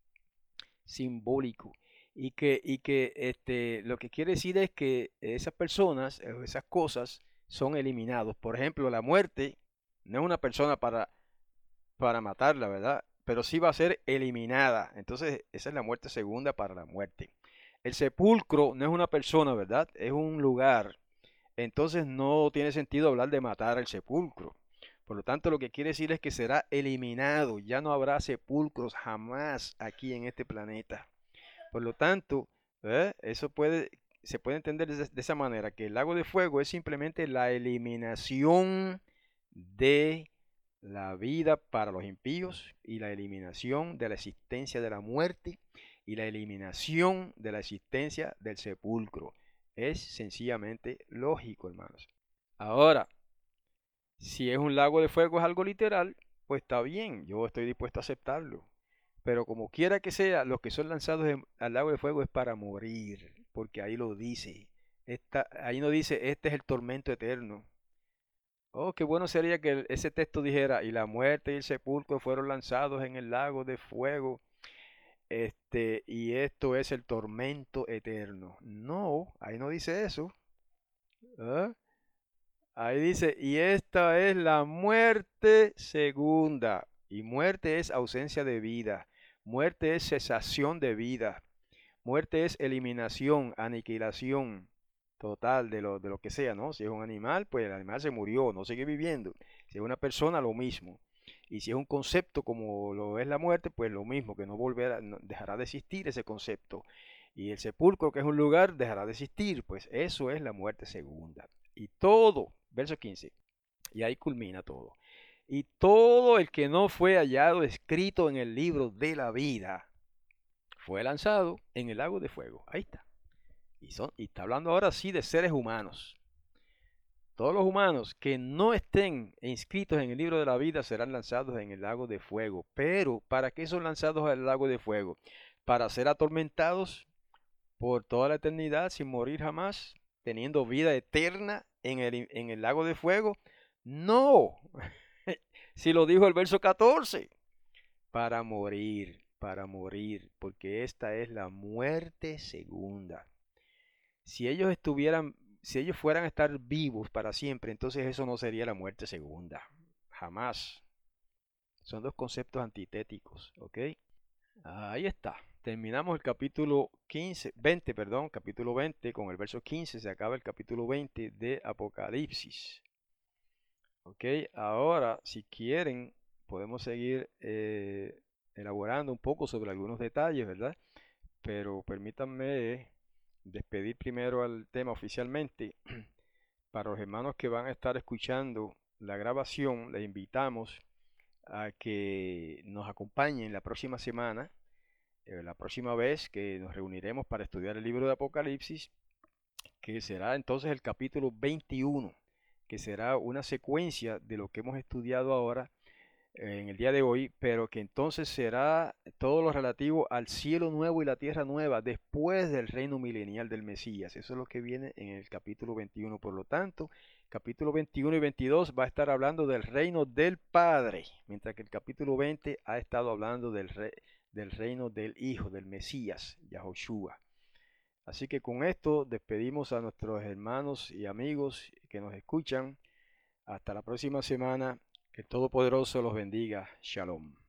Simbólico. Y que, y que este, lo que quiere decir es que esas personas, esas cosas, son eliminados. Por ejemplo, la muerte no es una persona para, para matarla, ¿verdad? Pero sí va a ser eliminada. Entonces, esa es la muerte segunda para la muerte. El sepulcro no es una persona, ¿verdad? Es un lugar. Entonces, no tiene sentido hablar de matar al sepulcro. Por lo tanto, lo que quiere decir es que será eliminado. Ya no habrá sepulcros jamás aquí en este planeta. Por lo tanto, ¿eh? Eso puede, se puede entender de, de esa manera, que el lago de fuego es simplemente la eliminación de la vida para los impíos, y la eliminación de la existencia de la muerte, y la eliminación de la existencia del sepulcro. Es sencillamente lógico, hermanos. Ahora, si es un lago de fuego, es algo literal, pues está bien, yo estoy dispuesto a aceptarlo. Pero como quiera que sea, los que son lanzados en, al lago de fuego es para morir, porque ahí lo dice. Esta, ahí no dice, este es el tormento eterno. Oh, qué bueno sería que el, ese texto dijera, y la muerte y el sepulcro fueron lanzados en el lago de fuego, este, y esto es el tormento eterno. No, ahí no dice eso. ¿Ah? Ahí dice, y esta es la muerte segunda. Y muerte es ausencia de vida. Muerte es cesación de vida. Muerte es eliminación, aniquilación total de lo, de lo que sea, ¿no? Si es un animal, pues el animal se murió, no sigue viviendo. Si es una persona, lo mismo. Y si es un concepto como lo es la muerte, pues lo mismo, que no volverá, no, dejará de existir ese concepto. Y el sepulcro, que es un lugar, dejará de existir. Pues eso es la muerte segunda. Y todo, verso quince, y ahí culmina todo. Y todo el que no fue hallado escrito en el libro de la vida fue lanzado en el lago de fuego. Ahí está. Y, son, y está hablando ahora sí de seres humanos. Todos los humanos que no estén inscritos en el libro de la vida serán lanzados en el lago de fuego. Pero, ¿para qué son lanzados al lago de fuego? ¿Para ser atormentados por toda la eternidad sin morir jamás, teniendo vida eterna en el, en el lago de fuego? No. Si lo dijo el verso catorce. Para morir, para morir, porque esta es la muerte segunda. Si ellos estuvieran, si ellos fueran a estar vivos para siempre, entonces eso no sería la muerte segunda. Jamás. Son dos conceptos antitéticos, ¿ok? Ahí está. Terminamos el capítulo quince, veinte, perdón, capítulo veinte, con el verso quince se acaba el capítulo veinte de Apocalipsis. Ok, ahora si quieren podemos seguir eh, elaborando un poco sobre algunos detalles, ¿verdad? Pero permítanme despedir primero al tema oficialmente. Para los hermanos que van a estar escuchando la grabación, les invitamos a que nos acompañen la próxima semana, eh, la próxima vez que nos reuniremos para estudiar el libro de Apocalipsis, que será entonces el capítulo veintiuno, que será una secuencia de lo que hemos estudiado ahora eh, en el día de hoy, pero que entonces será todo lo relativo al cielo nuevo y la tierra nueva después del reino milenial del Mesías. Eso es lo que viene en el capítulo veintiuno. Por lo tanto, capítulo veintiuno y veintidós va a estar hablando del reino del Padre, mientras que el capítulo veinte ha estado hablando del, re, del reino del Hijo, del Mesías, Yahoshua. Así que con esto despedimos a nuestros hermanos y amigos que nos escuchan. Hasta la próxima semana. Que el Todopoderoso los bendiga. Shalom.